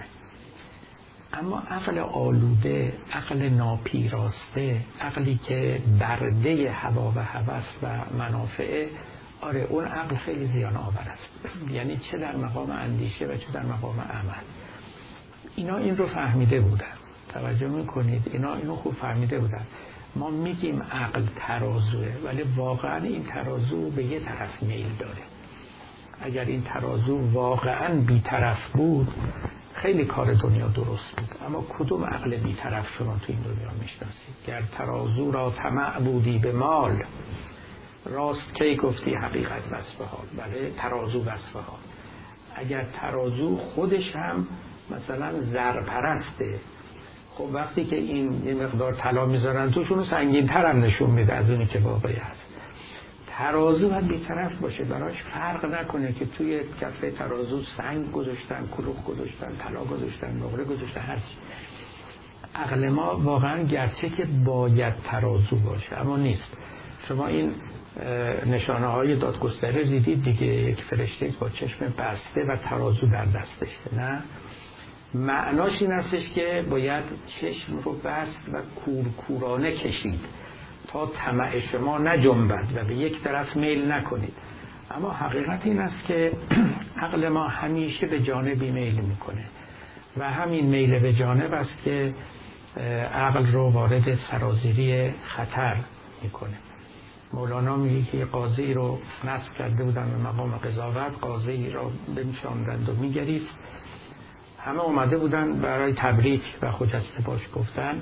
اما عقل آلوده، عقل ناپیراسته، عقلی که برده هوا و هوس و منافعه، آره اون عقل خیلی زیان آور است. یعنی چه در مقام اندیشه و چه در مقام عمل. اینا این رو فهمیده بودن. توجه میکنید؟ اینا اینو خوب فهمیده بودن. ما میگیم عقل ترازوه، ولی واقعا این ترازو به یه طرف میل داره. اگر این ترازو واقعا بی‌طرف بود خیلی کار دنیا درست بود. اما کدوم عقل بی‌طرف شما تو این دنیا میشناسید؟ گر ترازو را طمع بودی به مال، راست کی گفتی حقیقت وصف حال. بله، ترازو وصف حال. اگر ترازو خودش هم مثلا زرپرسته، خب وقتی که این یه مقدار طلا میذارن توشون سنگین تر هم نشون میده از اونی که واقعی هست. ترازو باید بی‌طرف باشه، براش فرق نکنه که توی کفه ترازو سنگ گذاشتن، کلوخ گذاشتن، طلا گذاشتن، نقره گذاشتن، هر چی. عقل ما واقعا گرچه که باید ترازو باشه اما نیست. شما این نشانه های دادگستری دیدید دیگه، یک فرشته با چشم بسته و ترازو در دستش، نه؟ معناش این هستش که باید چشم رو بست و کورکورانه کشید تا طمع شما نجنبد و به یک طرف میل نکنید. اما حقیقت این است که عقل ما همیشه به جانبی میل میکنه و همین میل به جانب است که عقل رو وارد سرازیری خطر میکنه. مولانا میگه که قاضی رو نصب کرده بودن به مقام قضاوت، قاضی رو بنشاندند و میگریست. همه اومده بودن برای تبریک و خجسته باش گفتن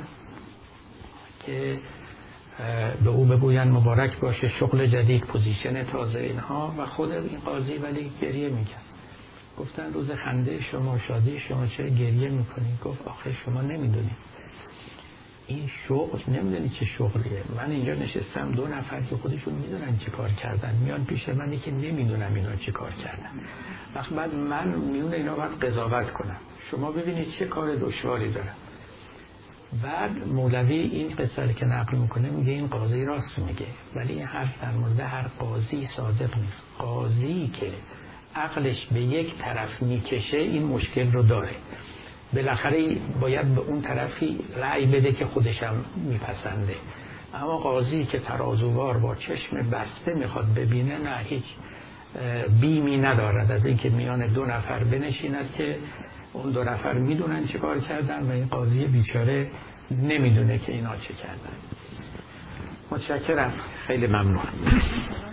که به او بگوین مبارک باشه شغل جدید، پوزیشن تازه اینها، و خود این قاضی ولی گریه میکرد. گفتن روز خنده شما، شادی شما، چه گریه میکنید؟ گفت آخه شما نمیدونید این شغل، نمیدونید چه شغلیه. من اینجا نشستم، 2 نفر که خودشون میدونن چه کار کردن میان پیش منی که نمیدونم اینا چه کار کردن. وقت بعد من میون اینا باید قضاوت کنم. شما ببینید چه کار دشواری دارم. بعد مولوی این قصه که نقل میکنه میگه این قاضی راست میگه، ولی این حرف در مورد هر قاضی صادق نیست. قاضی که عقلش به یک طرف میکشه این مشکل رو داره، بالاخره باید به اون طرفی رأی بده که خودشم میپسنده. اما قاضی که ترازووار با چشم بسته میخواد ببینه، نه، هیچ بیمی ندارد از اینکه میان 2 نفر بنشیند که اون 2 نفر میدونن چه کار کردن و این قاضی بیچاره نمیدونه که اینا چه کردن. متشکرم، خیلی ممنون.